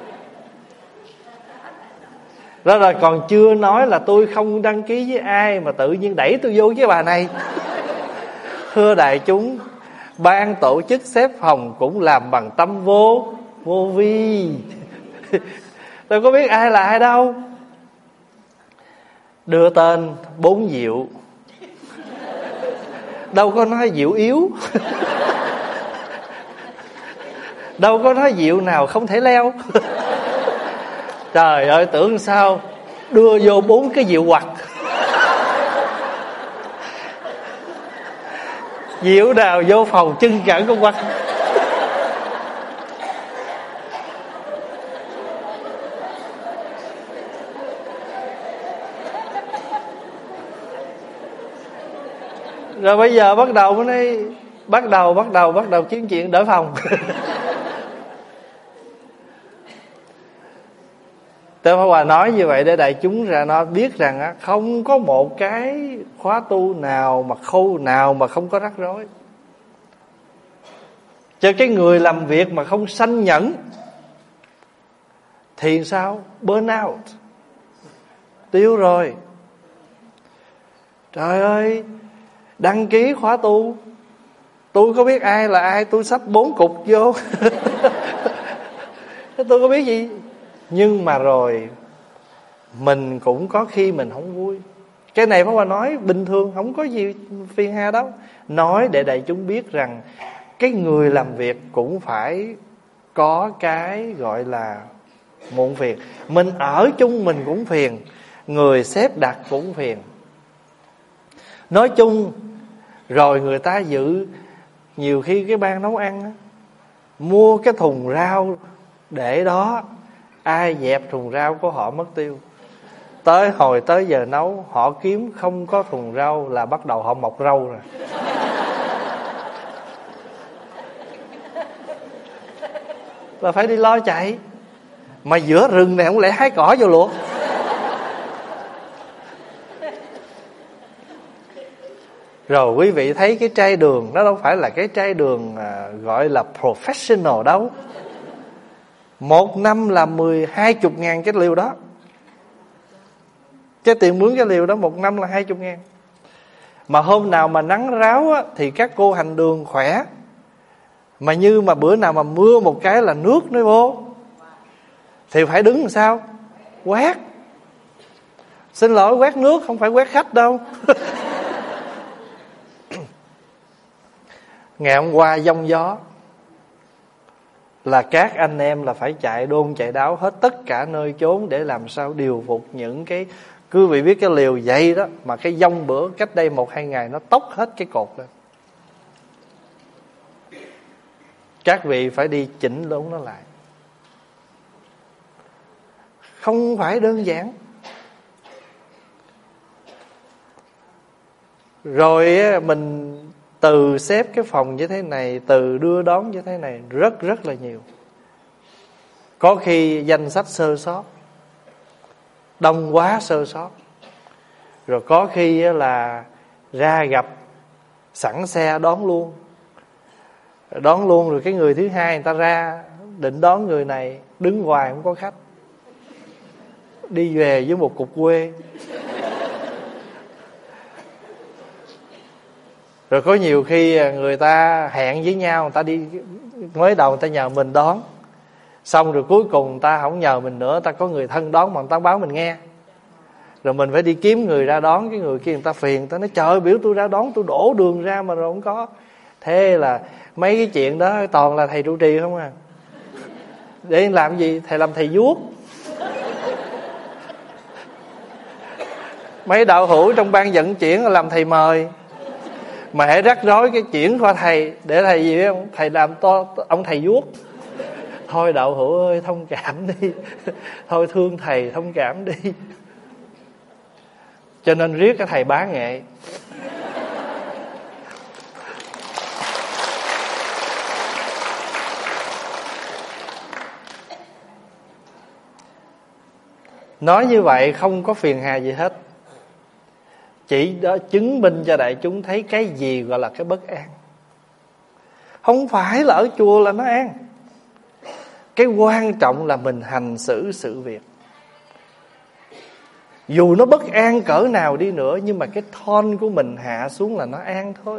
A: Đó là còn chưa nói là tôi không đăng ký với ai mà tự nhiên đẩy tôi vô với bà này. Thưa đại chúng, ban tổ chức xếp phòng cũng làm bằng tâm vô vô vi. Tôi có biết ai là ai đâu. Đưa tên bốn Diệu, đâu có nói Diệu yếu. Đâu có nói Diệu nào không thể leo. Trời ơi, tưởng sao đưa vô bốn cái Diệu hoặc. Diệu nào vô phòng chân cẳng con quăng. Rồi bây giờ bắt đầu mới nói, Bắt đầu bắt đầu bắt đầu kiếm chuyện đỡ phòng. Tôi Pháp Hòa nói như vậy để đại chúng ra nó biết rằng á, không có một cái khóa tu nào mà khâu nào mà không có rắc rối. Cho cái người làm việc mà không sanh nhẫn thì sao? Burn out, tiêu rồi. Trời ơi, đăng ký khóa tu, tôi có biết ai là ai, tôi xách bốn cục vô. Tôi có biết gì. Nhưng mà rồi mình cũng có khi mình không vui. Cái này Pháp Hòa nói bình thường, không có gì phiền hà đâu. Nói để đại chúng biết rằng cái người làm việc cũng phải có cái gọi là muộn phiền. Mình ở chung mình cũng phiền, người xếp đặt cũng phiền. Nói chung rồi người ta dự, nhiều khi cái ban nấu ăn á, mua cái thùng rau để đó, ai dẹp thùng rau của họ mất tiêu. Tới hồi tới giờ nấu, họ kiếm không có thùng rau là bắt đầu họ mọc rau rồi. Là phải đi lo chạy. Mà giữa rừng này không lẽ hái cỏ vô luộc. Rồi quý vị thấy cái chai đường, nó đâu phải là cái chai đường à, gọi là professional đâu. Một năm là mười hai chục ngàn cái liều đó. Cái tiền mướn cái liều đó một năm là hai chục ngàn. Mà hôm nào mà nắng ráo á, thì các cô hành đường khỏe. Mà như mà bữa nào mà mưa một cái là nước nó vô, thì phải đứng làm sao? Quét. Xin lỗi, quét nước không phải quét khách đâu. Ngày hôm qua giông gió, là các anh em là phải chạy đôn chạy đáo hết tất cả nơi chốn để làm sao điều phục những cái. Quý vị biết cái liều dây đó, mà cái giông bữa cách đây một hai ngày nó tốc hết cái cột lên. Các vị phải đi chỉnh đốn nó lại. Không phải đơn giản. Rồi mình từ xếp cái phòng như thế này, từ đưa đón như thế này, rất rất là nhiều. Có khi danh sách sơ sót, đông quá sơ sót. Rồi có khi là ra gặp sẵn xe đón luôn. Đón luôn rồi cái người thứ hai người ta ra định đón người này, đứng hoài không có khách, đi về với một cục quê. Rồi có nhiều khi người ta hẹn với nhau, người ta đi mới đầu người ta nhờ mình đón, xong rồi cuối cùng người ta không nhờ mình nữa, người ta có người thân đón mà người ta báo mình nghe. Rồi mình phải đi kiếm người ra đón, cái người kia người ta phiền, người ta nói trời ơi, biểu tôi ra đón, tôi đổ đường ra mà rồi không có. Thế là mấy cái chuyện đó toàn là thầy trụ trì không à. Để làm gì? Thầy làm thầy vuốt. Mấy đạo hữu trong ban vận chuyển là làm thầy mời. Mà hễ rắc rối cái chuyển qua thầy, để thầy gì biết không? Thầy làm to, ông thầy vuốt. thôi đạo hữu ơi thông cảm đi. Thôi thương thầy thông cảm đi. Cho nên riết cái thầy bá nghệ. Nói như vậy không có phiền hà gì hết, chỉ đó chứng minh cho đại chúng thấy cái gì gọi là cái bất an. Không phải là ở chùa là nó an. Cái quan trọng là mình hành xử sự việc. Dù nó bất an cỡ nào đi nữa, nhưng mà cái tone của mình hạ xuống là nó an thôi.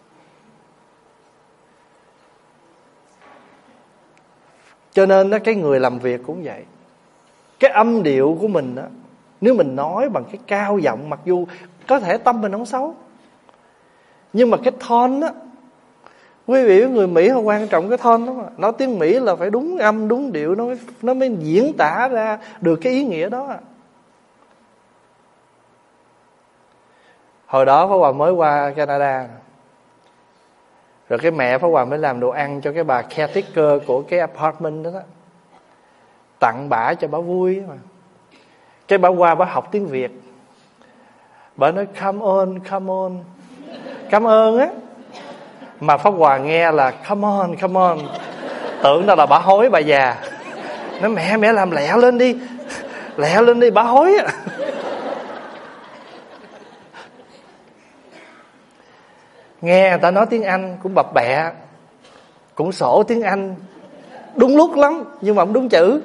A: Cho nên đó, cái người làm việc cũng vậy. Cái âm điệu của mình đó, nếu mình nói bằng cái cao giọng, mặc dù có thể tâm mình không xấu, nhưng mà cái tone đó, quý vị người Mỹ họ quan trọng cái tone đó mà. Nói tiếng Mỹ là phải đúng âm đúng điệu, nó mới, nó mới diễn tả ra được cái ý nghĩa đó. Hồi đó Pháp Hòa mới qua Canada, rồi cái mẹ Pháp Hòa mới làm đồ ăn cho cái bà caretaker của cái apartment đó, đó. Tặng bả cho bả vui mà. Cái bả qua bả học tiếng Việt, bả nói come on, come on, cảm ơn á. Mà Pháp Hòa nghe là come on, come on, tưởng đâu là bả hối bà già. Nói mẹ mẹ làm lẹ lên đi, lẹ lên đi, bả hối á. Nghe người ta nói tiếng Anh cũng bập bẹ, cũng sổ tiếng Anh đúng lúc lắm, nhưng mà không đúng chữ.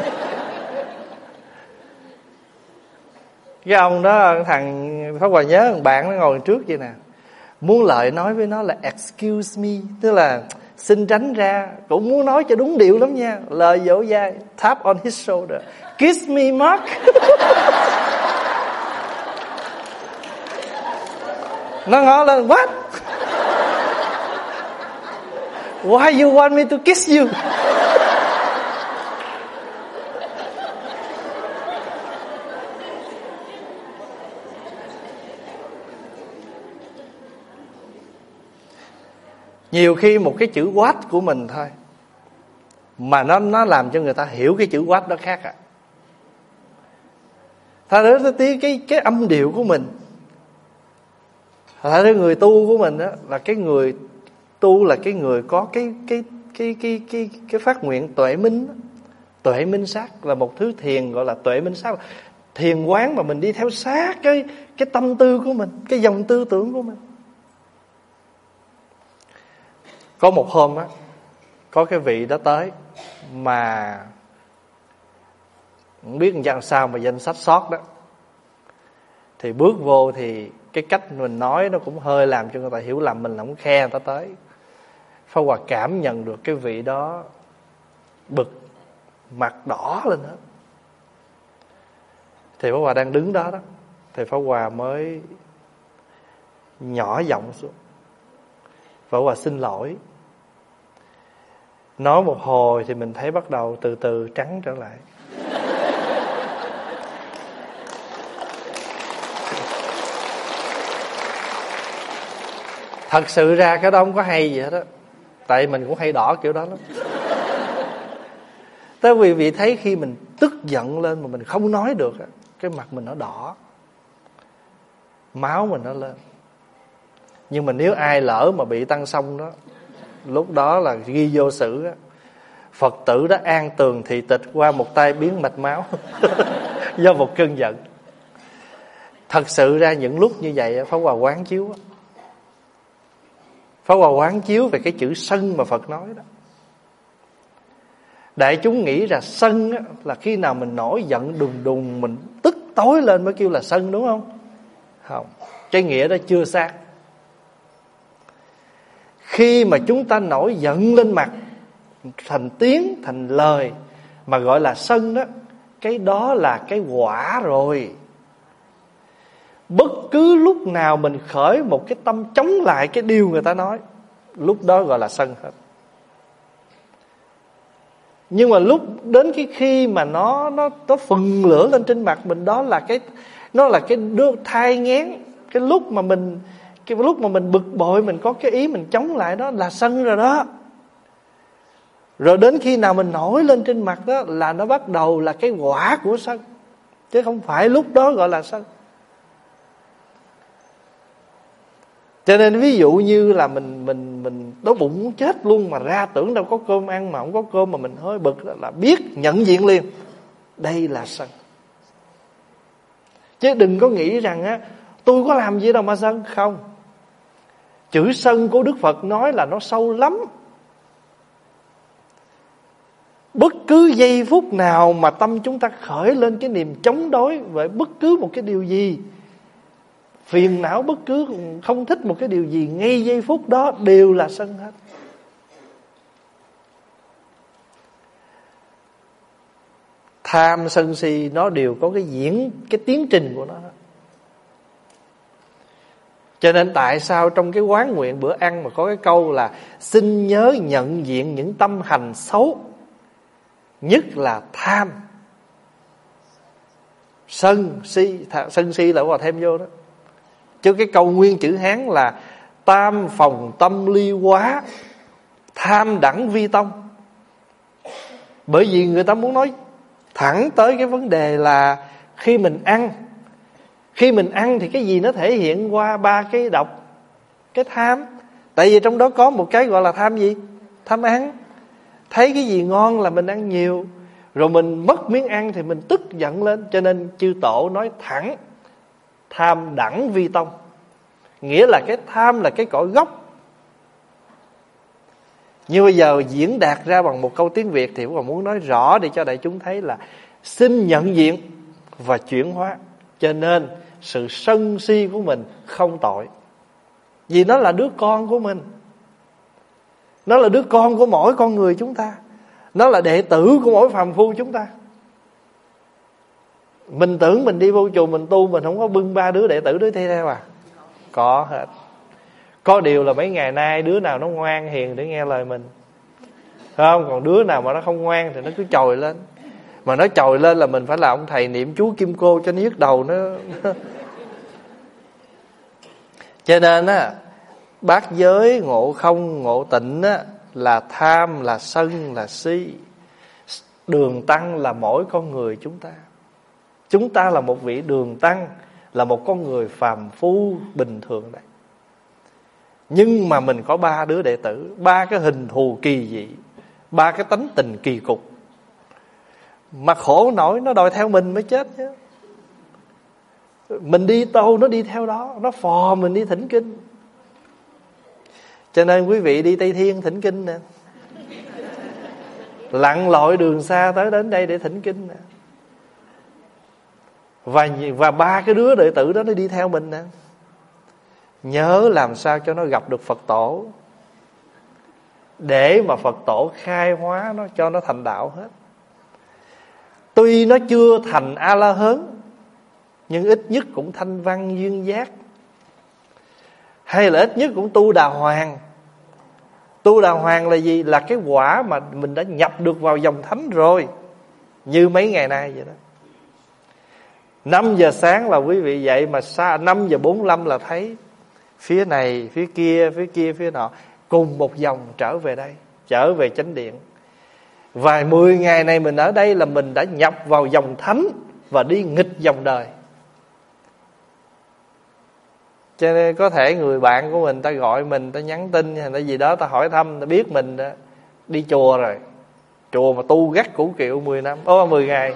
A: Cái ông đó, thằng Pháp Hòa nhớ thằng bạn nó ngồi trước vậy nè, muốn lợi nói với nó là excuse me, tức là xin tránh ra, cũng muốn nói cho đúng điệu lắm nha, lời dỗ dai, tap on his shoulder, kiss me Mark. Nó ngó lên, what? Why you want me to kiss you? Nhiều khi một cái chữ what của mình thôi mà nó nó làm cho người ta hiểu cái chữ what đó khác à. Thật ra nó tí cái cái âm điệu của mình. Thật ra người tu của mình đó là cái người tu là cái người có cái cái cái cái cái cái phát nguyện tuệ minh. Tuệ minh sát là một thứ thiền gọi là tuệ minh sát, thiền quán mà mình đi theo sát cái cái tâm tư của mình, cái dòng tư tưởng của mình. Có một hôm á, có cái vị đó tới mà không biết làm sao mà danh sách sót đó. Thì bước vô thì cái cách mình nói nó cũng hơi làm cho người ta hiểu lầm mình là muốn khe người ta tới. Pháp Hòa cảm nhận được cái vị đó bực, mặt đỏ lên hết. Thì Pháp Hòa đang đứng đó đó, thì Pháp Hòa mới nhỏ giọng xuống, Pháp Hòa xin lỗi. Nói một hồi thì mình thấy bắt đầu từ từ trắng trở lại. Thật sự ra cái đó không có hay gì hết á, tại mình cũng hay đỏ kiểu đó lắm. Tại vì vị thấy khi mình tức giận lên mà mình không nói được, cái mặt mình nó đỏ, máu mình nó lên. Nhưng mà nếu ai lỡ mà bị tăng xong đó, lúc đó là ghi vô sử á, Phật tử đã an tường thị tịch qua một tay biến mạch máu do một cơn giận. Thật sự ra những lúc như vậy Pháp Hòa quán chiếu, Pháp Hòa quán chiếu về cái chữ sân mà Phật nói đó. Đại chúng nghĩ là sân á, là khi nào mình nổi giận đùng đùng, mình tức tối lên mới kêu là sân, đúng không? Không, cái nghĩa đó chưa xác. Khi mà chúng ta nổi giận lên mặt thành tiếng, thành lời mà gọi là sân đó, cái đó là cái quả rồi. Bất cứ lúc nào mình khởi một cái tâm chống lại cái điều người ta nói, lúc đó gọi là sân hết. Nhưng mà lúc đến cái khi mà nó nó nó phừng lửa lên trên mặt mình, đó là cái nó là cái đứa thai nghén, cái lúc mà mình cái lúc mà mình bực bội, mình có cái ý mình chống lại, đó là sân rồi đó. Rồi đến khi nào mình nổi lên trên mặt đó là nó bắt đầu là cái quả của sân, chứ không phải lúc đó gọi là sân. Cho nên ví dụ như là mình mình mình đói bụng muốn chết luôn, mà ra tưởng đâu có cơm ăn mà không có cơm mà mình hơi bực, đó là biết nhận diện liền, đây là sân. Chứ đừng có nghĩ rằng á tôi có làm gì đâu mà sân. Không. Chữ sân của Đức Phật nói là nó sâu lắm. Bất cứ giây phút nào mà tâm chúng ta khởi lên cái niềm chống đối với bất cứ một cái điều gì, phiền não bất cứ, không thích một cái điều gì, ngay giây phút đó đều là sân hết. Tham sân si nó đều có cái diễn, cái tiến trình của nó. Cho nên tại sao trong cái quán nguyện bữa ăn mà có cái câu là xin nhớ nhận diện những tâm hành xấu, nhất là tham, sân si. Sân si là vào thêm vô đó. Chứ cái câu nguyên chữ Hán là tam phòng tâm ly quá, tham đẳng vi tông. Bởi vì người ta muốn nói thẳng tới cái vấn đề là khi mình ăn, khi mình ăn thì cái gì nó thể hiện qua ba cái độc, cái tham. Tại vì trong đó có một cái gọi là tham gì? Tham ăn. Thấy cái gì ngon là mình ăn nhiều, rồi mình mất miếng ăn thì mình tức giận lên. Cho nên chư tổ nói thẳng tham đẳng vi tông, nghĩa là cái tham là cái cội gốc. Nhưng bây giờ diễn đạt ra bằng một câu tiếng Việt thì cũng còn muốn nói rõ để cho đại chúng thấy là xin nhận diện và chuyển hóa. Cho nên sự sân si của mình không tội, vì nó là đứa con của mình, nó là đứa con của mỗi con người chúng ta, nó là đệ tử của mỗi phàm phu chúng ta. Mình tưởng mình đi vô chùa mình tu, mình không có bưng ba đứa đệ tử đứa thi theo à? Có hết. Có điều là mấy ngày nay đứa nào nó ngoan hiền để nghe lời mình, không? Còn đứa nào mà nó không ngoan thì nó cứ chồi lên. Mà nó chồi lên là mình phải là ông thầy niệm chú kim cô cho nó nhức đầu nó. Cho nên á, bát giới ngộ không ngộ tịnh á, là tham, là sân, là si. Đường tăng là mỗi con người chúng ta. Chúng ta là một vị đường tăng, là một con người phàm phu bình thường đấy. Nhưng mà mình có ba đứa đệ tử, ba cái hình thù kỳ dị, ba cái tánh tình kỳ cục, mà khổ nổi nó đòi theo mình mới chết chứ. Mình đi đâu nó đi theo đó, nó phò mình đi thỉnh kinh. Cho nên quý vị đi Tây Thiên thỉnh kinh nè, lặn lội đường xa tới đến đây để thỉnh kinh nè. Và, và ba cái đứa đệ tử đó nó đi theo mình nè. Nhớ làm sao cho nó gặp được Phật tổ, để mà Phật tổ khai hóa nó, cho nó thành đạo hết. Tuy nó chưa thành A-la-hớn, nhưng ít nhất cũng thanh văn duyên giác, hay là ít nhất cũng tu đà hoàng. Tu đà hoàng là gì? Là cái quả mà mình đã nhập được vào dòng thánh rồi, như mấy ngày nay vậy đó. Năm giờ sáng là quý vị dậy, mà xa năm giờ bốn mươi lăm là thấy phía này, phía kia, phía kia, phía nọ, cùng một dòng trở về đây, trở về chánh điện. Vài mười ngày này mình ở đây là mình đã nhập vào dòng thánh và đi nghịch dòng đời. Cho nên có thể người bạn của mình ta gọi mình, ta nhắn tin hay là gì đó, ta hỏi thăm, ta biết mình đã đi chùa rồi, chùa mà tu gắt củ kiệu mười năm, ô mười ngày,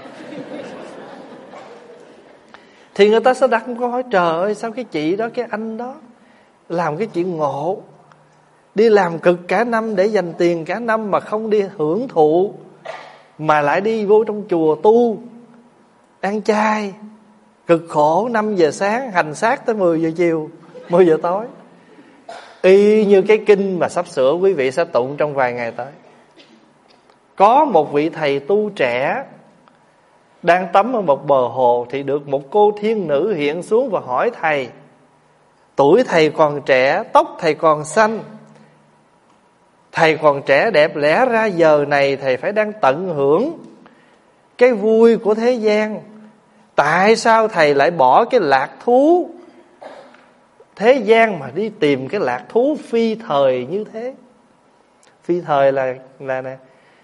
A: thì người ta sẽ đặt một câu hỏi: trời ơi, sao cái chị đó, cái anh đó làm cái chuyện ngộ, đi làm cực cả năm để dành tiền cả năm mà không đi hưởng thụ, mà lại đi vô trong chùa tu, ăn chay, cực khổ, năm giờ sáng hành xác tới mười giờ chiều, mười giờ tối. Y như cái kinh mà sắp sửa quý vị sẽ tụng trong vài ngày tới. Có một vị thầy tu trẻ đang tắm ở một bờ hồ, thì được một cô thiên nữ hiện xuống và hỏi thầy. Tuổi thầy còn trẻ, tóc thầy còn xanh, thầy còn trẻ đẹp, lẽ ra giờ này thầy phải đang tận hưởng cái vui của thế gian. Tại sao thầy lại bỏ cái lạc thú thế gian mà đi tìm cái lạc thú phi thời như thế? Phi thời là là nè,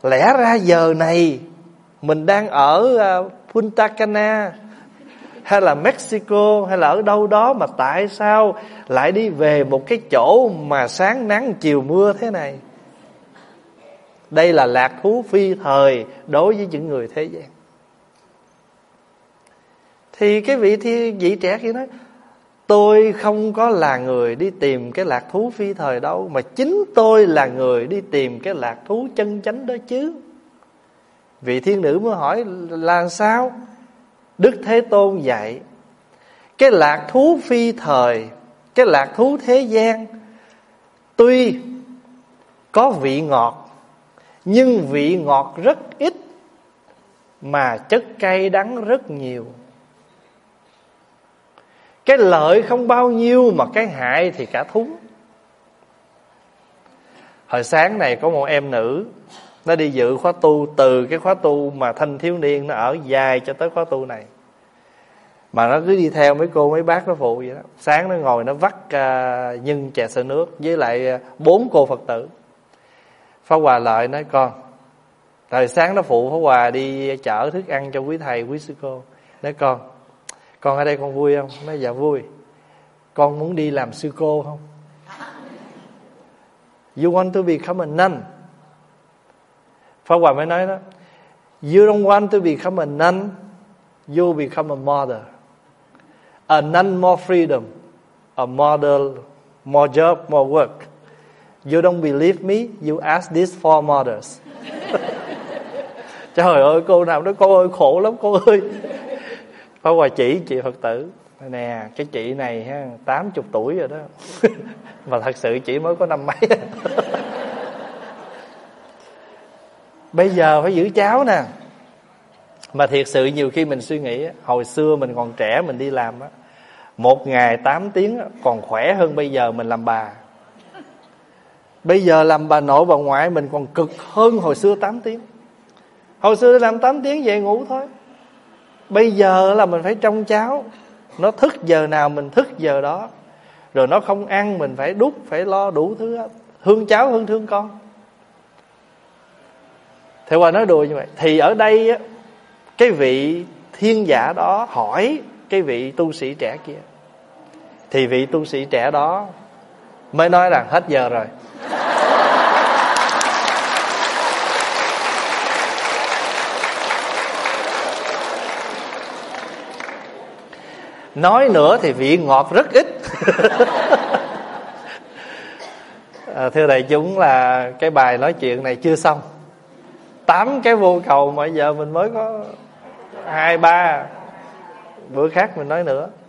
A: Lẽ ra giờ này mình đang ở Punta Cana hay là Mexico hay là ở đâu đó, mà tại sao lại đi về một cái chỗ mà sáng nắng chiều mưa thế này? Đây là lạc thú phi thời đối với những người thế gian. Thì cái vị thi vị trẻ kia nói, tôi không có là người đi tìm cái lạc thú phi thời đâu, mà chính tôi là người đi tìm cái lạc thú chân chánh đó chứ. Vị thiên nữ mới hỏi là sao? Đức Thế Tôn dạy, cái lạc thú phi thời, cái lạc thú thế gian, tuy có vị ngọt, nhưng vị ngọt rất ít, mà chất cay đắng rất nhiều. Cái lợi không bao nhiêu, mà cái hại thì cả thúng. Hồi sáng này có một em nữ, nó đi dự khóa tu, từ cái khóa tu mà thanh thiếu niên nó ở dài cho tới khóa tu này. Mà nó cứ đi theo mấy cô mấy bác nó phụ vậy đó. Sáng nó ngồi nó vắt uh, nhân trà sữa nước với lại bốn uh, cô Phật tử. Pháp Hòa lại nói con, thời sáng nó phụ Pháp Hòa đi chở thức ăn cho quý thầy quý sư cô. Nói con, con ở đây con vui không? Nói dạ vui. Con muốn đi làm sư cô không? You want to become a nun? Pháp Hòa mới nói đó, you don't want to become a nun, you become a mother. A nun more freedom, a mother more job, more work. You don't believe me, you ask these four mothers. Trời ơi, cô nào nói cô ơi khổ lắm cô ơi. Pháp Hòa chỉ chị Phật tử, nè cái chị này ha, tám chục tuổi rồi đó. Mà thật sự chị mới có năm mấy. Bây giờ phải giữ cháu nè. Mà thiệt sự nhiều khi mình suy nghĩ, hồi xưa mình còn trẻ mình đi làm á, một ngày tám tiếng còn khỏe hơn bây giờ mình làm bà. Bây giờ làm bà nội bà ngoại mình còn cực hơn hồi xưa tám tiếng. Hồi xưa làm tám tiếng về ngủ thôi. Bây giờ là mình phải trông cháu, nó thức giờ nào mình thức giờ đó. Rồi nó không ăn mình phải đút, phải lo đủ thứ hết. Thương cháu hơn thương con. Thế qua nói đùa như vậy. Thì ở đây á, cái vị thiên giả đó hỏi cái vị tu sĩ trẻ kia, thì vị tu sĩ trẻ đó mới nói rằng hết giờ rồi. Nói nữa thì vị ngọt rất ít. À, thưa đại chúng, là cái bài nói chuyện này chưa xong. Tám cái vô cầu mà giờ mình mới có hai ba, bữa khác mình nói nữa.